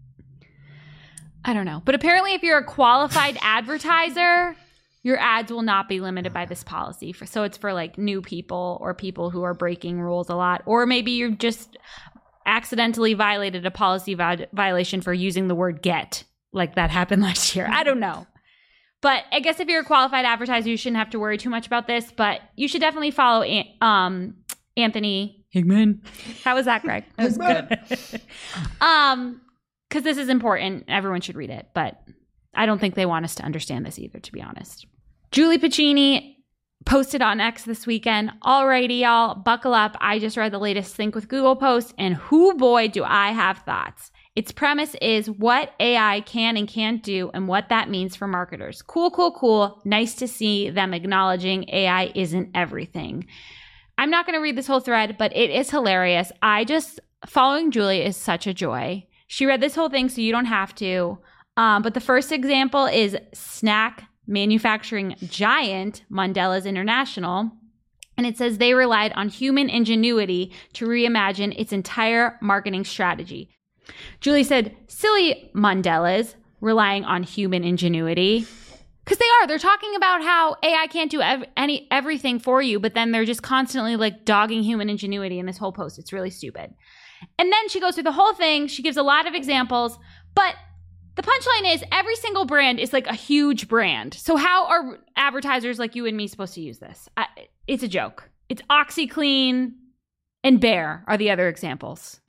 I don't know. But apparently if you're a qualified advertiser, your ads will not be limited by this policy. So it's for like new people or people who are breaking rules a lot. Or maybe you just accidentally violated a policy violation for using the word get. Like that happened last year. I don't know. But I guess if you're a qualified advertiser, you shouldn't have to worry too much about this. But you should definitely follow Anthony Higman. How was that, Greg? That was good. Because this is important. Everyone should read it. But I don't think they want us to understand this either, to be honest. Julie Pacini posted on X this weekend. Alrighty, y'all, buckle up. I just read the latest Think with Google post, and whoo boy, do I have thoughts. Its premise is what AI can and can't do and what that means for marketers. Cool. Nice to see them acknowledging AI isn't everything. I'm not going to read this whole thread, but it is hilarious. Following Julie is such a joy. She read this whole thing, so you don't have to. But the first example is snack manufacturing giant Mondelez International. And it says they relied on human ingenuity to reimagine its entire marketing strategy. Julie said, silly Mondelez, relying on human ingenuity. Because they are. They're talking about how AI can't do everything for you, but then they're just constantly like dogging human ingenuity in this whole post. It's really stupid. And then she goes through the whole thing. She gives a lot of examples, but the punchline is every single brand is like a huge brand. So how are advertisers like you and me supposed to use this? It's a joke. It's OxyClean. and bear are the other examples.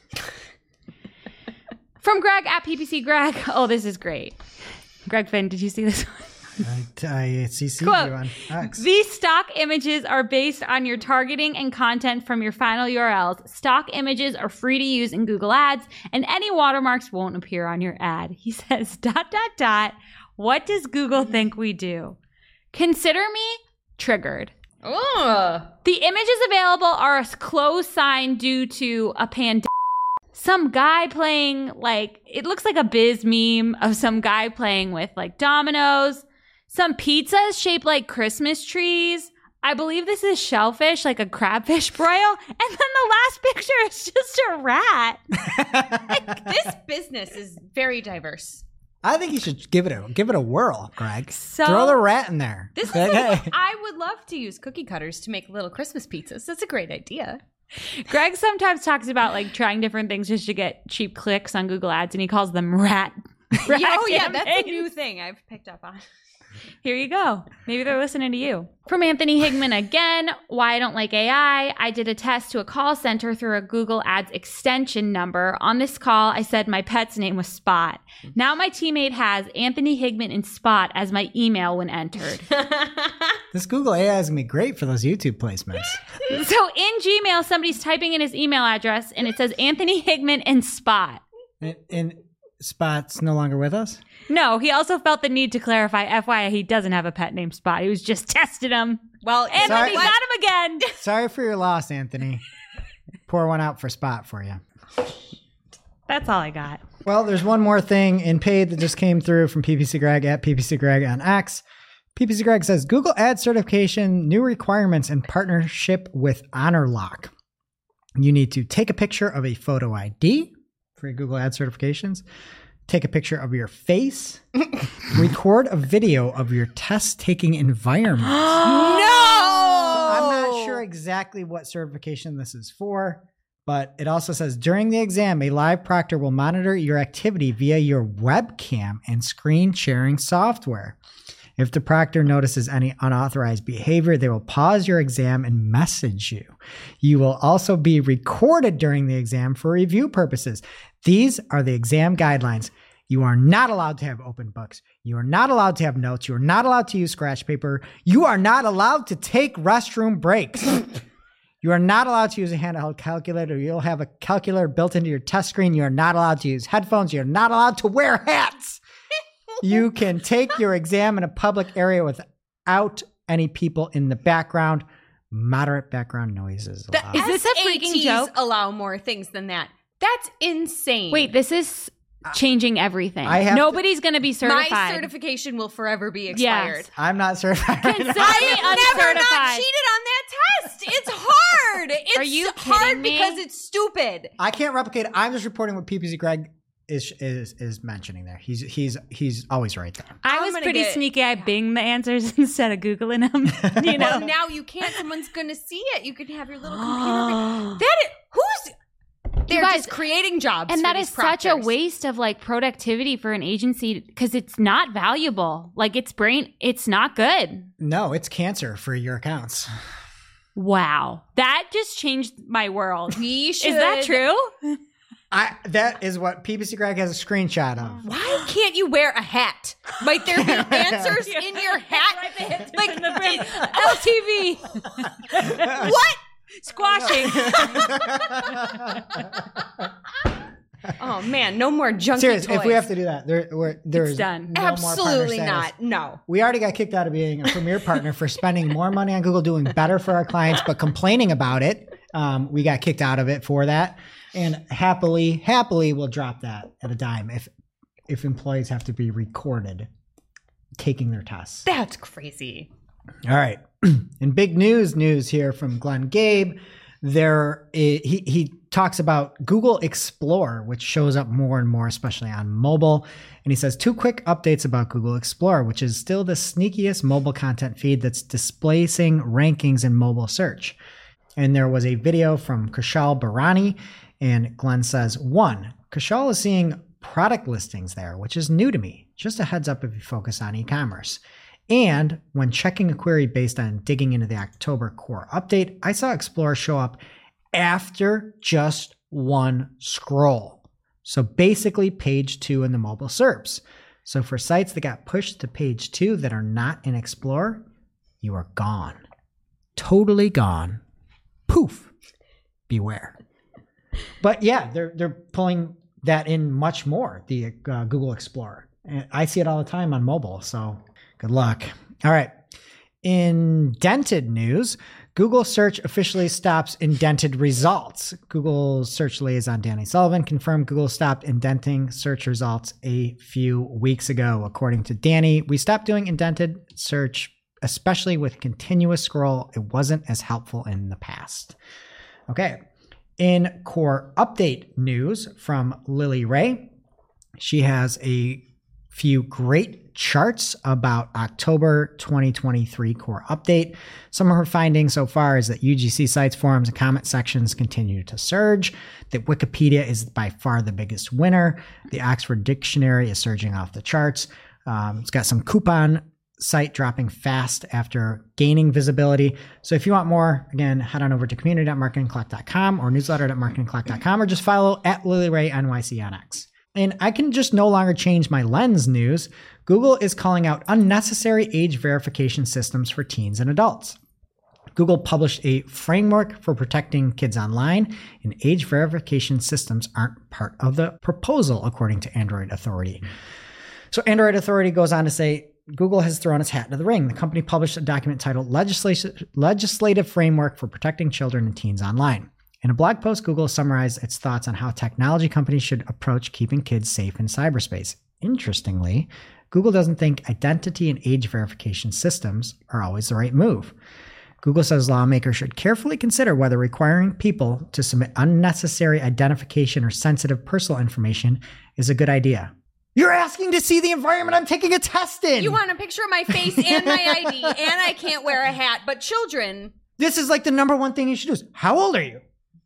From Greg at PPC Greg. Oh, this is great. Greg Finn, did you see this one? I CC'd you Quote, on X. these stock images are based on your targeting and content from your final URLs. Stock images are free to use in Google Ads, and any watermarks won't appear on your ad. He says, ... What does Google think we do? Consider me triggered. Oh. The images available are a closed sign due to a pandemic. Some guy playing, like, it looks like a Biz meme of some guy playing with, like, dominoes. Some pizzas shaped like Christmas trees. I believe this is shellfish, like a crabfish broil. And then the last picture is just a rat. This business is very diverse. I think you should give it a whirl, Greg. So- Throw the rat in there. This is I would love to use cookie cutters to make little Christmas pizzas. That's a great idea. Greg sometimes talks about, like, trying different things just to get cheap clicks on Google Ads, and he calls them rat Oh, yeah, that's a campaigns. new thing I've picked up on. Here you go. Maybe they're listening to you. From Anthony Higman again, why I don't like AI. I did a test to a call center through a Google Ads extension number. On this call, I said my pet's name was Spot. Now my teammate has Anthony Higman and Spot as my email when entered. This Google AI is going to be great for those YouTube placements. So in Gmail, somebody's typing in his email address and it says Anthony Higman and Spot. And Spot's no longer with us? No, he also felt the need to clarify, FYI, he doesn't have a pet named Spot. He was just testing him. Well, And then he got him again. Sorry for your loss, Anthony. Pour one out for Spot for you. That's all I got. Well, there's one more thing in paid that just came through from PPC Greg at PPC Greg on X. PPC Greg says, Google Ad certification, new requirements in partnership with HonorLock. You need to take a picture of a photo ID for your Google Ad certifications. Take a picture of your face. Record a video of your test-taking environment. No! I'm not sure exactly what certification this is for, but it also says during the exam, a live proctor will monitor your activity via your webcam and screen sharing software. If the proctor notices any unauthorized behavior, they will pause your exam and message you. You will also be recorded during the exam for review purposes. These are the exam guidelines. You are not allowed to have open books. You are not allowed to have notes. You are not allowed to use scratch paper. You are not allowed to take restroom breaks. You are not allowed to use a handheld calculator. You'll have a calculator built into your test screen. You are not allowed to use headphones. You're not allowed to wear hats. You can take your exam in a public area without any people in the background. Moderate background noise is allowed. Is this a freaking joke? Allow more things than that. That's insane. Wait, this is changing everything. Nobody's going to be certified. My certification will forever be expired. Yes. I'm not certified. Consider me I've never not uncertified. cheated on that test. It's hard. It's Are you hard kidding me? because it's stupid. I can't replicate it. I'm just reporting what PPC Greg is mentioning there. He's always right there. I I'm was gonna pretty get- sneaky. I binged the answers instead of Googling them. You know? Well, now you can't. Someone's going to see it. You can have your little computer. They're guys, just creating jobs. And for that these is such a proctors. waste of like productivity for an agency because it's not valuable. Like it's not good. No, it's cancer for your accounts. Wow. That just changed my world. We should. Is that true? That is what PPC Greg has a screenshot of. Why can't you wear a hat? Might there be answers in your hat? Like LTV. what? Squashing. Oh man, no more junky Seriously, toys. if we have to do that, there's done. no more Absolutely partner not. status. No. We already got kicked out of being a premier partner for spending more money on Google, doing better for our clients, but complaining about it. We got kicked out of it for that, and happily, we'll drop that at a dime if employees have to be recorded taking their tests. That's crazy. All right. In big news here from Glenn Gabe, he talks about Google Explorer, which shows up more and more, especially on mobile. And he says 2 quick updates about Google Explorer, which is still the sneakiest mobile content feed that's displacing rankings in mobile search. And there was a video from Kushal Barani, and Glenn says, 1, Kushal is seeing product listings there, which is new to me. Just a heads up if you focus on e-commerce. And when checking a query based on digging into the October core update, I saw Explorer show up after just one scroll. So basically page 2 in the mobile SERPs. So for sites that got pushed to page 2 that are not in Explorer, you are gone. Totally gone. Poof. Beware. But yeah, they're pulling that in much more, the Google Explorer. And I see it all the time on mobile, so good luck. All right. Indented news. Google search officially stops indented results. Google search liaison Danny Sullivan confirmed Google stopped indenting search results a few weeks ago. According to Danny, we stopped doing indented search, especially with continuous scroll. It wasn't as helpful in the past. Okay. In core update news from Lily Ray, she has a few great charts about October 2023 core update. Some of her findings so far is that UGC sites, forums, and comment sections continue to surge, that Wikipedia is by far the biggest winner, the Oxford Dictionary is surging off the charts. It's got some coupon site dropping fast after gaining visibility. So if you want more, again, head on over to community.marketingclock.com or newsletter.marketingclock.com, or just follow at LilyRayNYC on X. And I can just no longer change my lens news. Google is calling out unnecessary age verification systems for teens and adults. Google published a framework for protecting kids online, and age verification systems aren't part of the proposal, according to Android Authority. So Android Authority goes on to say, Google has thrown its hat into the ring. The company published a document titled Legislative Framework for Protecting Children and Teens Online. In a blog post, Google summarized its thoughts on how technology companies should approach keeping kids safe in cyberspace. Interestingly, Google doesn't think identity and age verification systems are always the right move. Google says lawmakers should carefully consider whether requiring people to submit unnecessary identification or sensitive personal information is a good idea. You're asking to see the environment I'm taking a test in. You want a picture of my face and my ID, and I can't wear a hat, but children. This is like the number one thing you should do is, how old are you?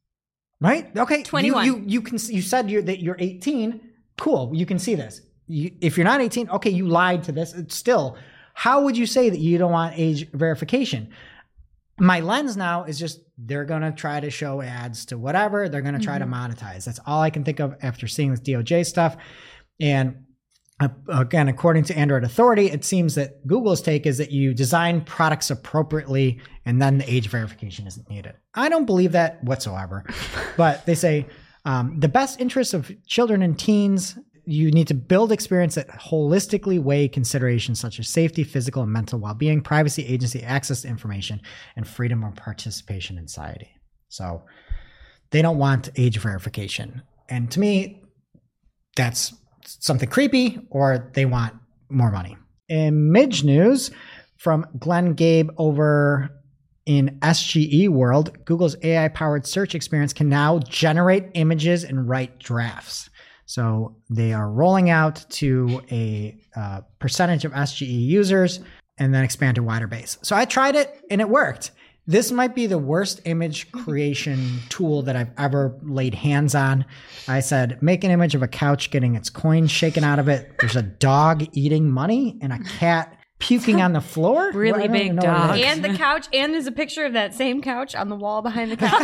Right? Okay. 21. You said that you're 18. Cool. You can see this. If you're not 18, okay, you lied to this. It's still, how would you say that you don't want age verification? My lens now is just, they're going to try to show ads to whatever. They're going to try to monetize. That's all I can think of after seeing this DOJ stuff. And again, according to Android Authority, it seems that Google's take is that you design products appropriately and then the age verification isn't needed. I don't believe that whatsoever. But they say the best interests of children and teens, you need to build experience that holistically weigh considerations such as safety, physical and mental well-being, privacy, agency, access to information, and freedom of participation in society. So they don't want age verification. And to me, that's something creepy, or they want more money. Image news from Glenn Gabe over in SGE World. Google's AI-powered search experience can now generate images and write drafts. So they are rolling out to a percentage of SGE users and then expand to a wider base. So I tried it and it worked. This might be the worst image creation tool that I've ever laid hands on. I said, make an image of a couch getting its coin shaken out of it. There's a dog eating money and a cat puking on the floor. Really big dog. And the couch. And there's a picture of that same couch on the wall behind the couch.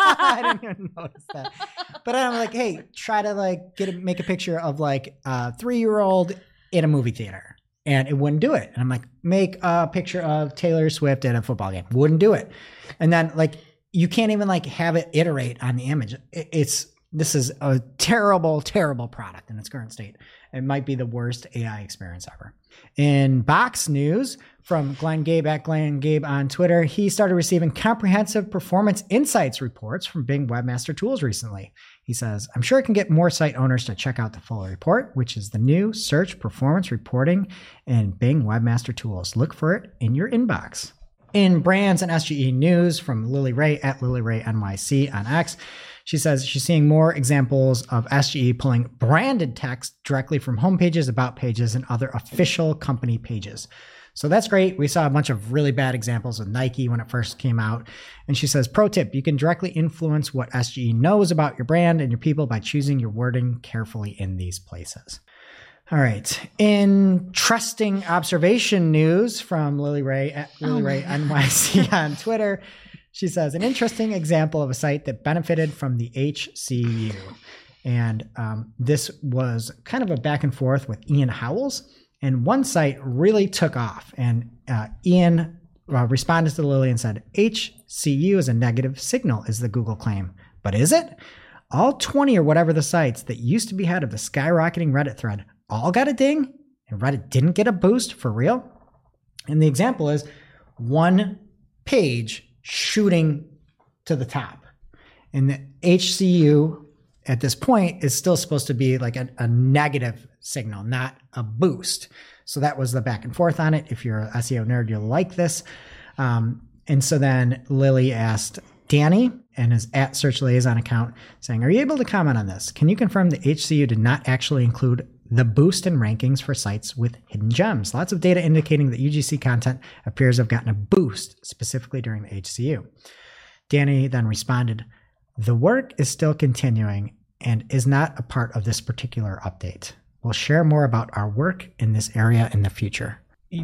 I didn't even notice that. But I'm like, hey, try to make a picture of like a 3-year-old in a movie theater. And it wouldn't do it. And I'm like, make a picture of Taylor Swift at a football game. Wouldn't do it. And then like, you can't even like have it iterate on the image. This is a terrible, terrible product in its current state. It might be the worst AI experience ever. In box news from Glenn Gabe at Glenn Gabe on Twitter, he started receiving comprehensive performance insights reports from Bing Webmaster Tools recently. He says, I'm sure it can get more site owners to check out the full report, which is the new search performance reporting in Bing Webmaster Tools. Look for it in your inbox. In brands and SGE news from Lily Ray at LilyRayNYC on X, she says she's seeing more examples of SGE pulling branded text directly from homepages, about pages, and other official company pages. So that's great. We saw a bunch of really bad examples with Nike when it first came out. And she says, pro tip, you can directly influence what SGE knows about your brand and your people by choosing your wording carefully in these places. All right. Interesting observation news from Lily Ray at Lily Ray NYC on Twitter. She says, an interesting example of a site that benefited from the HCU. And this was kind of a back and forth with Ian Howells. And one site really took off. And Ian responded to Lily and said, HCU is a negative signal, is the Google claim. But is it? All 20 or whatever the sites that used to be head of the skyrocketing Reddit thread all got a ding, and Reddit didn't get a boost for real? And the example is one page shooting to the top. And the HCU at this point is still supposed to be like a negative signal, not a boost. So that was the back and forth on it. If you're an SEO nerd, you'll like this. And so then Lily asked Danny and his @SearchLiaison account saying, are you able to comment on this? Can you confirm the HCU did not actually include the boost in rankings for sites with hidden gems? Lots of data indicating that UGC content appears to have gotten a boost specifically during the HCU. Danny then responded, the work is still continuing and is not a part of this particular update. We'll share more about our work in this area in the future.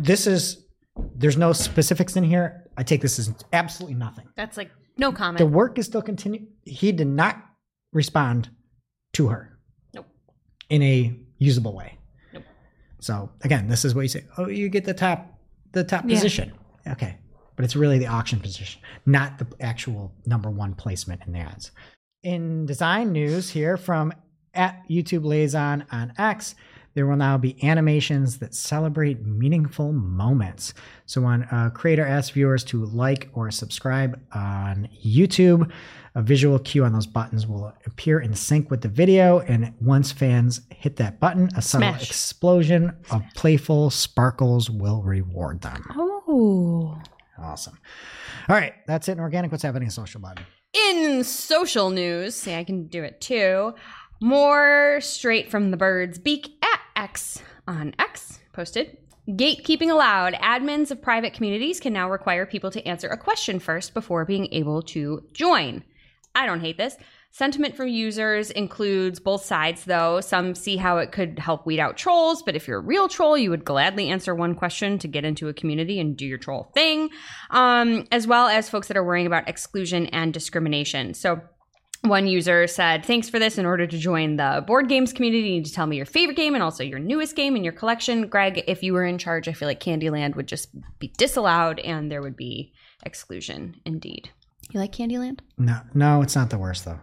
There's no specifics in here. I take this as absolutely nothing. That's like no comment. The work is still continuing. He did not respond to her. Nope. In a usable way. Nope. So again, this is what you say. Oh, you get the top position. Okay. But it's really the auction position, not the actual number one placement in the ads. In design news here from @YouTube Liaison on X, there will now be animations that celebrate meaningful moments. So when a creator asks viewers to like or subscribe on YouTube, a visual cue on those buttons will appear in sync with the video. And once fans hit that button, a subtle explosion of playful sparkles will reward them. Oh. Awesome. All right. That's it in organic. What's happening in social, Bob? In social news, see, I can do it too. More straight from the bird's beak @X on X posted. Gatekeeping allowed. Admins of private communities can now require people to answer a question first before being able to join. I don't hate this. Sentiment from users includes both sides, though. Some see how it could help weed out trolls, but if you're a real troll, you would gladly answer one question to get into a community and do your troll thing, as well as folks that are worrying about exclusion and discrimination. So one user said, thanks for this. In order to join the board games community, you need to tell me your favorite game and also your newest game in your collection. Greg, if you were in charge, I feel like Candyland would just be disallowed and there would be exclusion indeed. You like Candyland? No, it's not the worst though.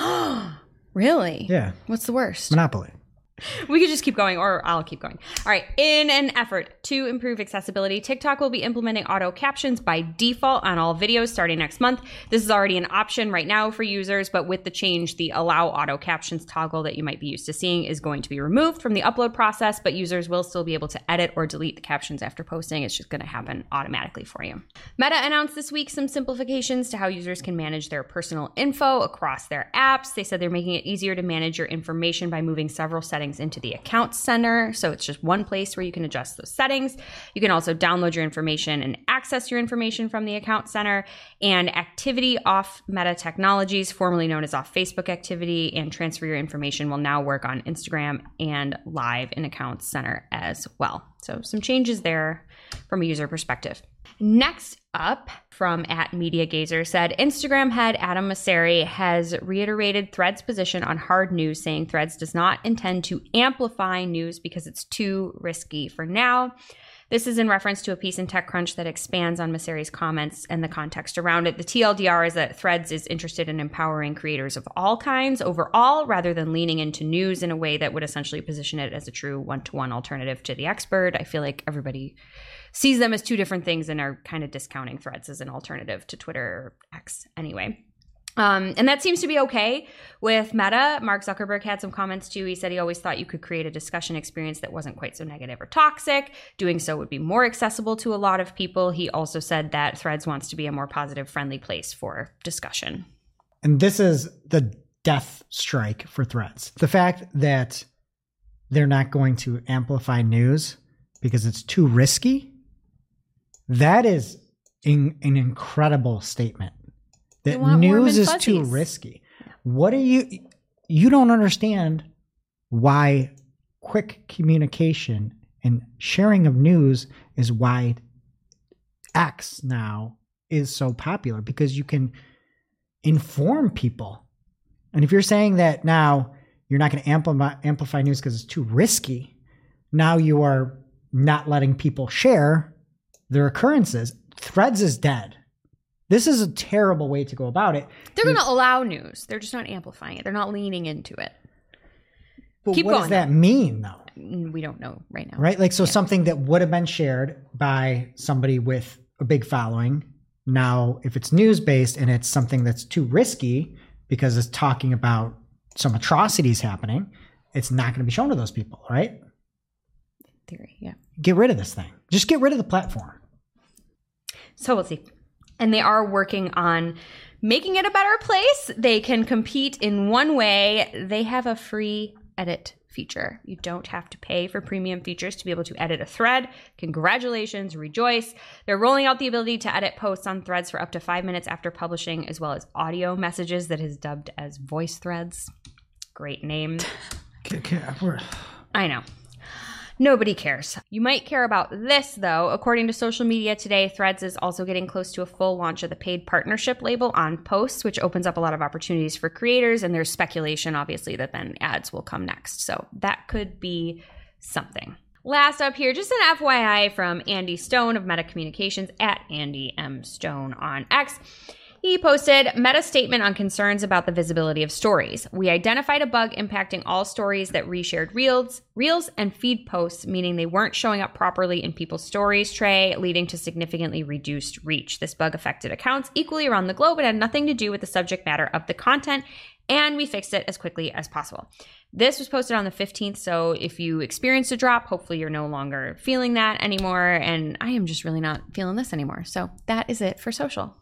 Really? Yeah. What's the worst? Monopoly. We could just keep going, or I'll keep going. All right. In an effort to improve accessibility, TikTok will be implementing auto captions by default on all videos starting next month. This is already an option right now for users, but with the change, the allow auto captions toggle that you might be used to seeing is going to be removed from the upload process, but users will still be able to edit or delete the captions after posting. It's just going to happen automatically for you. Meta announced this week some simplifications to how users can manage their personal info across their apps. They said they're making it easier to manage your information by moving several settings into the account center. So it's just one place where you can adjust those settings. You can also download your information and access your information from the account center. And activity off Meta Technologies, formerly known as off Facebook activity, and transfer your information will now work on Instagram and live in account center as well. So some changes there from a user perspective. Next up, from @MediaGazer said, Instagram head Adam Mosseri has reiterated Threads' position on hard news, saying Threads does not intend to amplify news because it's too risky for now. This is in reference to a piece in TechCrunch that expands on Mosseri's comments and the context around it. The TLDR is that Threads is interested in empowering creators of all kinds overall, rather than leaning into news in a way that would essentially position it as a true one-to-one alternative to the expert. I feel like everybody sees them as two different things and are kind of discounting Threads as an alternative to Twitter or X anyway. And that seems to be okay with Meta. Mark Zuckerberg had some comments too. He said he always thought you could create a discussion experience that wasn't quite so negative or toxic. Doing so would be more accessible to a lot of people. He also said that Threads wants to be a more positive, friendly place for discussion. And this is the death strike for Threads. The fact that they're not going to amplify news because it's too risky, that is an incredible statement. That news is too risky. What do you don't understand why quick communication and sharing of news is why X now is so popular because you can inform people. And if you're saying that now you're not going to amplify news because it's too risky, now you are not letting people share their occurrences. Threads is dead. This is a terrible way to go about it. They're going to allow news. They're just not amplifying it. They're not leaning into it. But what does that mean, though? We don't know right now. Right? Like, so something that would have been shared by somebody with a big following, now, if it's news-based and it's something that's too risky because it's talking about some atrocities happening, it's not going to be shown to those people, right? Theory, yeah. Get rid of this thing. Just get rid of the platform. So we'll see. And they are working on making it a better place. They can compete in one way. They have a free edit feature. You don't have to pay for premium features to be able to edit a thread. Congratulations, rejoice. They're rolling out the ability to edit posts on threads for up to 5 minutes after publishing, as well as audio messages that is dubbed as voice threads. Great name. I know. Nobody cares. You might care about this, though. According to Social Media Today, Threads is also getting close to a full launch of the paid partnership label on posts, which opens up a lot of opportunities for creators. And there's speculation, obviously, that then ads will come next. So that could be something. Last up here, just an FYI from Andy Stone of Meta Communications at Andy M. Stone on X. He posted Meta statement on concerns about the visibility of stories. We identified a bug impacting all stories that reshared reels and feed posts, meaning they weren't showing up properly in people's stories tray, leading to significantly reduced reach. This bug affected accounts equally around the globe and had nothing to do with the subject matter of the content, and we fixed it as quickly as possible. This was posted on the 15th, so if you experienced a drop, hopefully you're no longer feeling that anymore, and I am just really not feeling this anymore. So that is it for social.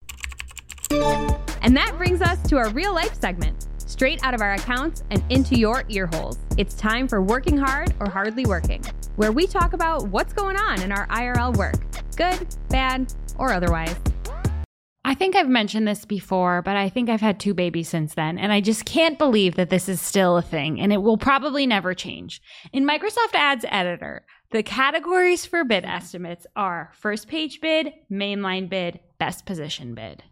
And that brings us to our real life segment, straight out of our accounts and into your ear holes. It's time for Working Hard or Hardly Working, where we talk about what's going on in our IRL work, good, bad, or otherwise. I think I've mentioned this before, but I think I've had 2 babies since then, and I just can't believe that this is still a thing, and it will probably never change. In Microsoft Ads Editor, the categories for bid estimates are first page bid, mainline bid, best position bid.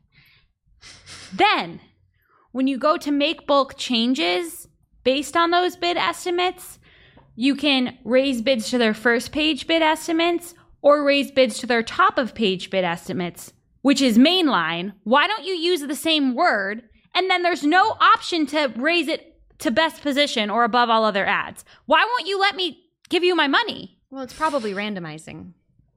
Then, when you go to make bulk changes based on those bid estimates, you can raise bids to their first page bid estimates or raise bids to their top of page bid estimates, which is mainline. Why don't you use the same word? And then there's no option to raise it to best position or above all other ads. Why won't you let me give you my money? Well, it's probably randomizing.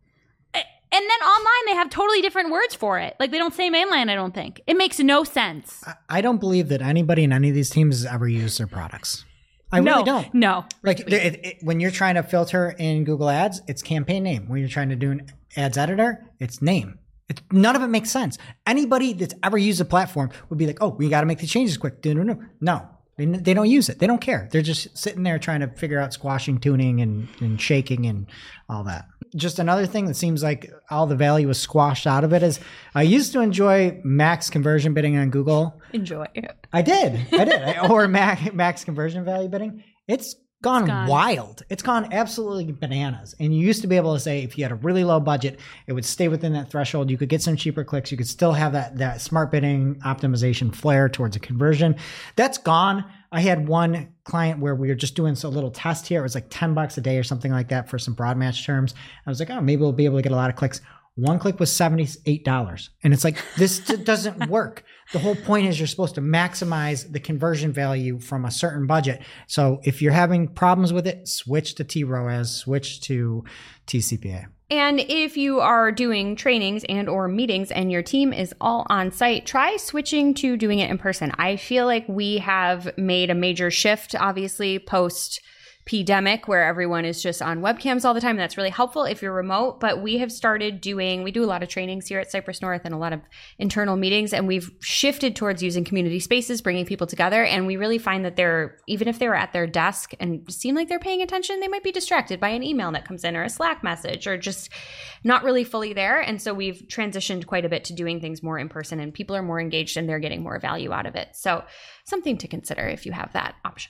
And then online, they have totally different words for it. Like, they don't say mainline, I don't think. It makes no sense. I don't believe that anybody in any of these teams has ever used their products. I really don't. No. Like, when you're trying to filter in Google Ads, it's campaign name. When you're trying to do an ads editor, it's name. None of it makes sense. Anybody that's ever used a platform would be like, oh, we got to make the changes quick. No. They don't use it. They don't care. They're just sitting there trying to figure out squashing, tuning, and shaking and all that. Just another thing that seems like all the value was squashed out of it is I used to enjoy max conversion bidding on Google. Enjoy it. I did. Or max conversion value bidding. It's gone wild. It's gone absolutely bananas. And you used to be able to say if you had a really low budget, it would stay within that threshold. You could get some cheaper clicks. You could still have that smart bidding optimization flair towards a conversion. That's gone. I had one client where we were just doing a little test here. It was like $10 a day or something like that for some broad match terms. I was like, oh, maybe we'll be able to get a lot of clicks. One click was $78. And it's like, this doesn't work. The whole point is you're supposed to maximize the conversion value from a certain budget. So if you're having problems with it, switch to TROAS, switch to TCPA. And if you are doing trainings and or meetings and your team is all on site, try switching to doing it in person. I feel like we have made a major shift, obviously, post-pandemic, where everyone is just on webcams all the time. That's really helpful if you're remote. But we have started we do a lot of trainings here at Cypress North and a lot of internal meetings. And we've shifted towards using community spaces, bringing people together. And we really find that even if they were at their desk and seem like they're paying attention, they might be distracted by an email that comes in or a Slack message or just not really fully there. And so we've transitioned quite a bit to doing things more in person, and people are more engaged and they're getting more value out of it. So something to consider if you have that option.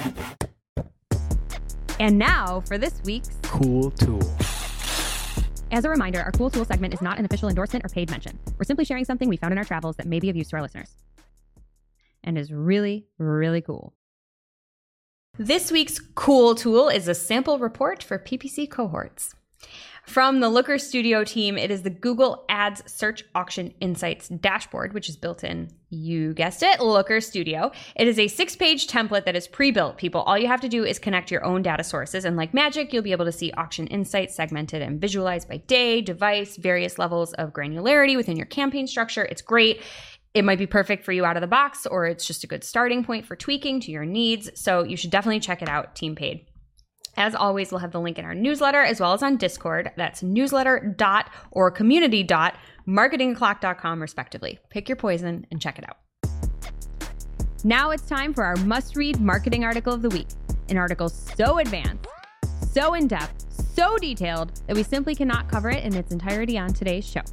And now for this week's Cool tool. As a reminder, our Cool Tool segment is not an official endorsement or paid mention. We're simply sharing something we found in our travels that may be of use to our listeners. And is really, really cool. This week's Cool Tool is a sample report for PPC cohorts. From the Looker Studio team, it is the Google Ads Search Auction Insights dashboard, which is built in, you guessed it, Looker Studio. It is a 6-page template that is pre-built, people. All you have to do is connect your own data sources, and like magic, you'll be able to see auction insights segmented and visualized by day, device, various levels of granularity within your campaign structure. It's great. It might be perfect for you out of the box, or it's just a good starting point for tweaking to your needs. So you should definitely check it out, team paid. As always, we'll have the link in our newsletter as well as on Discord. That's newsletter.or community.marketingoclock.com respectively. Pick your poison and check it out. Now it's time for our must-read marketing article of the week. An article so advanced, so in-depth, so detailed that we simply cannot cover it in its entirety on today's show.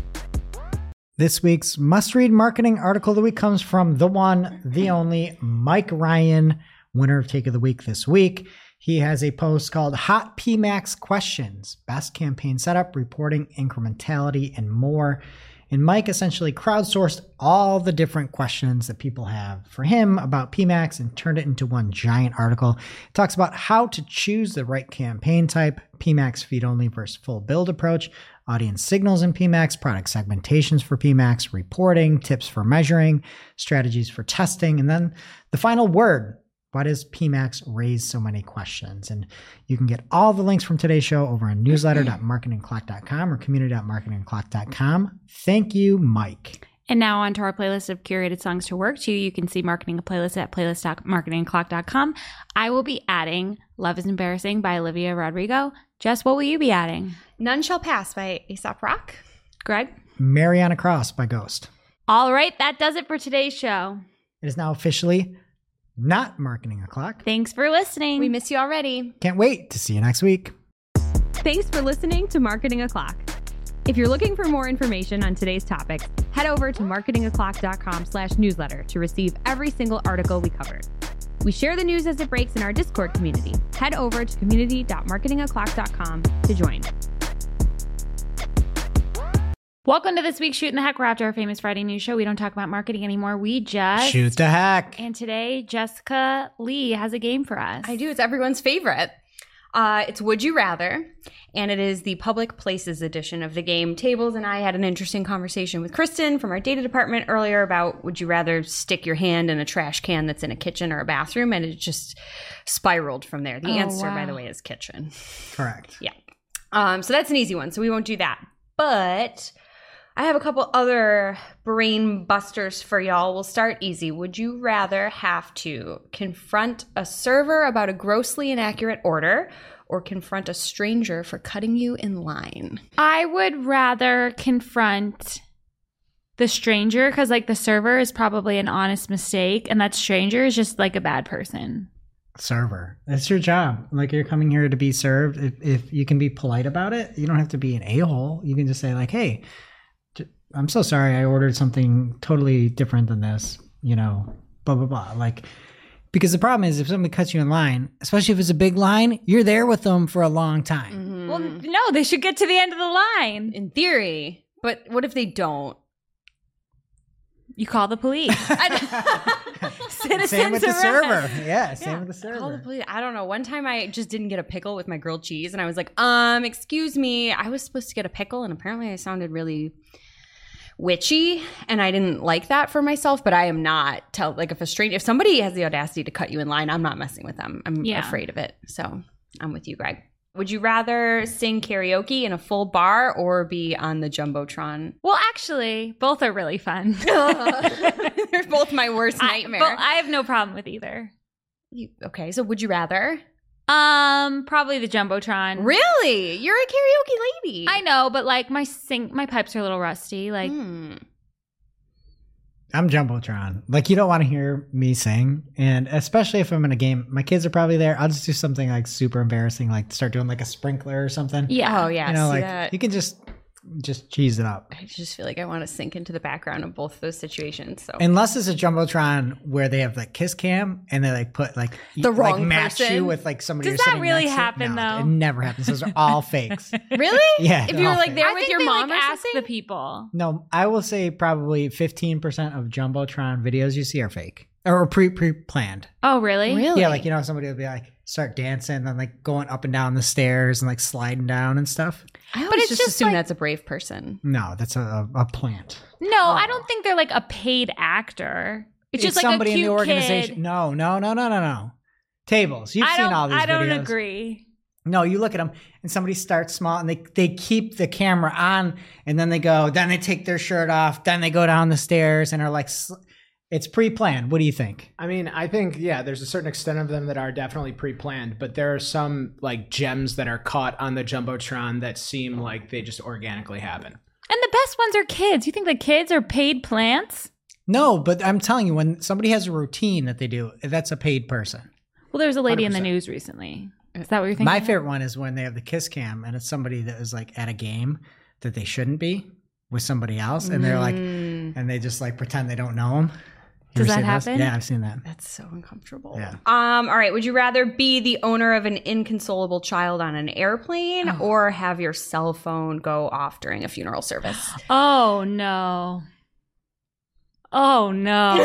This week's must-read marketing article of the week comes from the one, the only, Mike Ryan, winner of Take of the Week this week. He has a post called Hot PMax Questions, Best Campaign Setup, Reporting, Incrementality, and more. And Mike essentially crowdsourced all the different questions that people have for him about PMax and turned it into one giant article. It talks about how to choose the right campaign type, PMax feed only versus full build approach, audience signals in PMax, product segmentations for PMax, reporting, tips for measuring, strategies for testing, and then the final word. Why does PMax raise so many questions? And you can get all the links from today's show over on newsletter.marketingclock.com or community.marketingclock.com. Thank you, Mike. And now on to our playlist of curated songs to work to. You can see Marketing a Playlist at playlist.marketingclock.com. I will be adding Love is Embarrassing by Olivia Rodrigo. Jess, what will you be adding? None Shall Pass by A$AP Rock. Greg? Mariana Cross by Ghost. All right, that does it for today's show. It is now officially not Marketing O'Clock. Thanks for listening. We miss you already. Can't wait to see you next week. Thanks for listening to Marketing O'Clock. If you're looking for more information on today's topics, head over to marketingoclock.com/newsletter to receive every single article we covered. We share the news as it breaks in our Discord community. Head over to community.marketingoclock.com to join. Welcome to this week's Shooting the Heck. We're after our famous Friday news show. We don't talk about marketing anymore. We just shoot the heck. And today, Jessica Lee has a game for us. I do. It's everyone's favorite. It's Would You Rather, and it is the Public Places edition of the game. Tables and I had an interesting conversation with Kristen from our data department earlier about would you rather stick your hand in a trash can that's in a kitchen or a bathroom, and it just spiraled from there. The answer, by the way, is kitchen. Correct. Yeah. So that's an easy one, so we won't do that. But I have a couple other brain busters for y'all. We'll start easy. Would you rather have to confront a server about a grossly inaccurate order or confront a stranger for cutting you in line? I would rather confront the stranger because, like, the server is probably an honest mistake and that stranger is just, like, a bad person. Server. That's your job. Like, you're coming here to be served. If you can be polite about it, you don't have to be an a-hole. You can just say, like, hey, I'm so sorry, I ordered something totally different than this, you know, blah, blah, blah. Like, because the problem is if somebody cuts you in line, especially if it's a big line, you're there with them for a long time. Mm-hmm. Well, no, they should get to the end of the line. In theory. But what if they don't? You call the police. Citizens Same with the arrest. server. Yeah, same with the server. Call the police. I don't know. One time I just didn't get a pickle with my grilled cheese, and I was like, excuse me. I was supposed to get a pickle, and apparently I sounded really witchy, and I didn't like that for myself, but I am not if somebody has the audacity to cut you in line, I'm not messing with them. I'm afraid of it. So I'm with you, Greg. Would you rather sing karaoke in a full bar or be on the Jumbotron? Well, actually, both are really fun. They're both my worst nightmare. I have no problem with either. Okay, so would you rather? Probably the Jumbotron. Really? You're a karaoke lady. I know, but like my pipes are a little rusty. Like, I'm Jumbotron. Like, you don't want to hear me sing, and especially if I'm in a game, my kids are probably there. I'll just do something like super embarrassing, like start doing like a sprinkler or something. Yeah. Oh yeah. You know, see like that? you can just just cheese it up. I just feel like I want to sink into the background of both those situations. So Unless it's a Jumbotron where they have like kiss cam and they like put like the wrong like match person. you with like somebody. Does you're that sitting really next to. happen, No, though? It never happens. Those are all fakes. Really? Yeah. If they're you were all like fake. there I with think your they mom like or ask something? the people. No, I will say probably 15% of Jumbotron videos you see are fake or pre-planned. Oh, really? Really? Yeah, like, you know, somebody will be like, start dancing and like going up and down the stairs and like sliding down and stuff. I But always it's just just assume like- that's a brave person. No, that's a plant. No, I don't think they're like a paid actor. It's just like somebody a cute in the organization. kid. No. Tables. You've seen all these videos. I don't agree. No, you look at them and somebody starts small and they keep the camera on and then they take their shirt off, then they go down the stairs and are like, it's pre-planned. What do you think? I mean, I think, yeah, there's a certain extent of them that are definitely pre-planned, but there are some like gems that are caught on the Jumbotron that seem like they just organically happen. And the best ones are kids. You think the kids are paid plants? No, but I'm telling you, when somebody has a routine that they do, that's a paid person. Well, there was a lady in the 100%. news recently. Is that what you're thinking? My favorite one is when they have the kiss cam and it's somebody that is like at a game that they shouldn't be with somebody else and they're like, and they just like pretend they don't know them. Does that happen? Yeah, I've seen that. That's so uncomfortable. Yeah. All right. Would you rather be the owner of an inconsolable child on an airplane or have your cell phone go off during a funeral service? Oh, no. Oh, no.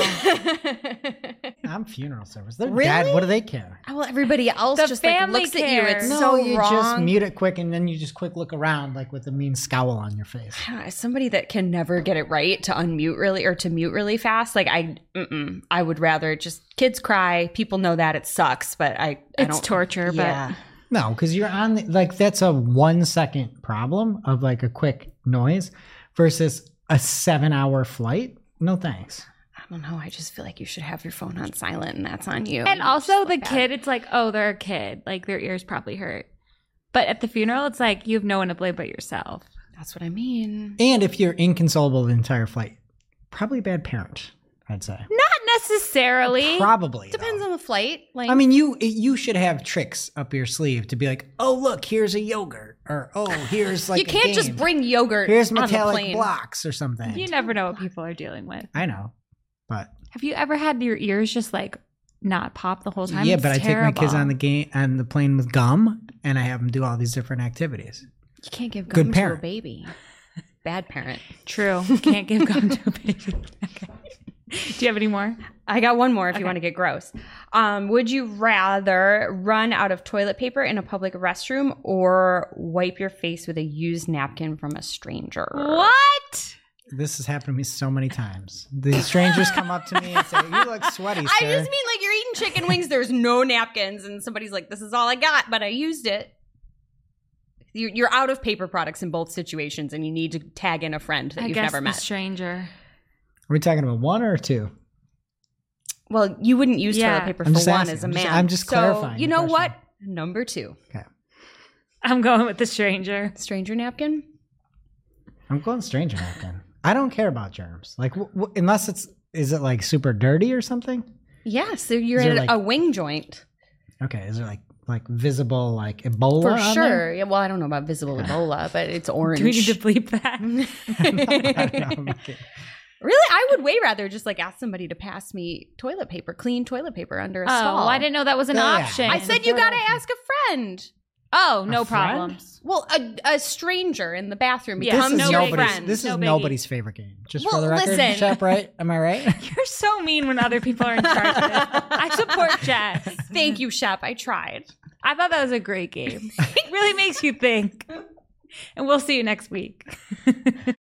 I'm funeral service. They're Really? dead. What do they care? Well, everybody else The just like family looks at you. cares. It's No, so you wrong. just mute it quick and then you just quick look around like with a mean scowl on your face. I don't know, as somebody that can never get it right to unmute really or to mute really fast, like I would rather just kids cry. People know that it sucks, but I It's don't torture, Yeah. No, because you're on like that's a 1 second problem of like a quick noise versus a 7-hour flight. No thanks. I don't know. I just feel like you should have your phone on silent, and that's on you. And You also just the look bad. kid, it's like, oh, they're a kid. Like their ears probably hurt. But at the funeral, it's like you have no one to blame but yourself. That's what I mean. And if you're inconsolable the entire flight, probably a bad parent, I'd say. Not necessarily. Probably. Depends on the flight. Like, I mean, you should have tricks up your sleeve to be like, oh, look, here's a yogurt. Or, oh, here's like you can't a just game. bring yogurt Here's on the metallic plane. blocks or something. You never know what people are dealing with. I know. But Have you ever had your ears just like not pop the whole time? yeah, It's but I take my kids terrible. on the plane with gum and I have them do all these different activities. You can't give Good gum to a parent. baby. Bad parent. True. Can't give gum to a baby. Okay. Do you have any more? I got one more if you want to get gross. Would you rather run out of toilet paper in a public restroom or wipe your face with a used napkin from a stranger? What? This has happened to me so many times. The strangers come up to me and say, "You look sweaty, sir." I just mean like you're eating chicken wings, there's no napkins, and somebody's like, this is all I got, but I used it. You're out of paper products in both situations, and you need to tag in a friend that I you've guess never the met. stranger. Are we talking about one or two? Well, you wouldn't use Yeah. toilet paper I'm for just one asking. as a I'm just- man. I'm just So, clarifying you the know question. what? Number 2. Okay. I'm going with the stranger. Stranger napkin? I'm going stranger napkin. I don't care about germs. Like, unless is it like super dirty or something? Yeah, so you're Is there, at like- a wing joint. Okay. Is there like visible like Ebola? For on sure. there? Yeah, well, I don't know about visible Ebola, but it's orange. Do we need to bleep that? I don't know. Okay. Really? I would way rather just like ask somebody to pass me toilet paper, clean toilet paper under a stall. Oh, I didn't know that was an Yeah. option. I said you got to ask a friend. oh, no A friend? problems. Well, a stranger in the bathroom Yeah, becomes This is your nobody's. friend. This is No biggie. nobody's favorite game. Just for Well, the record, listen. Shep, right? Am I right? You're so mean when other people are in charge of this. I support Jess. Thank you, Shep. I tried. I thought that was a great game. It really makes you think. And we'll see you next week.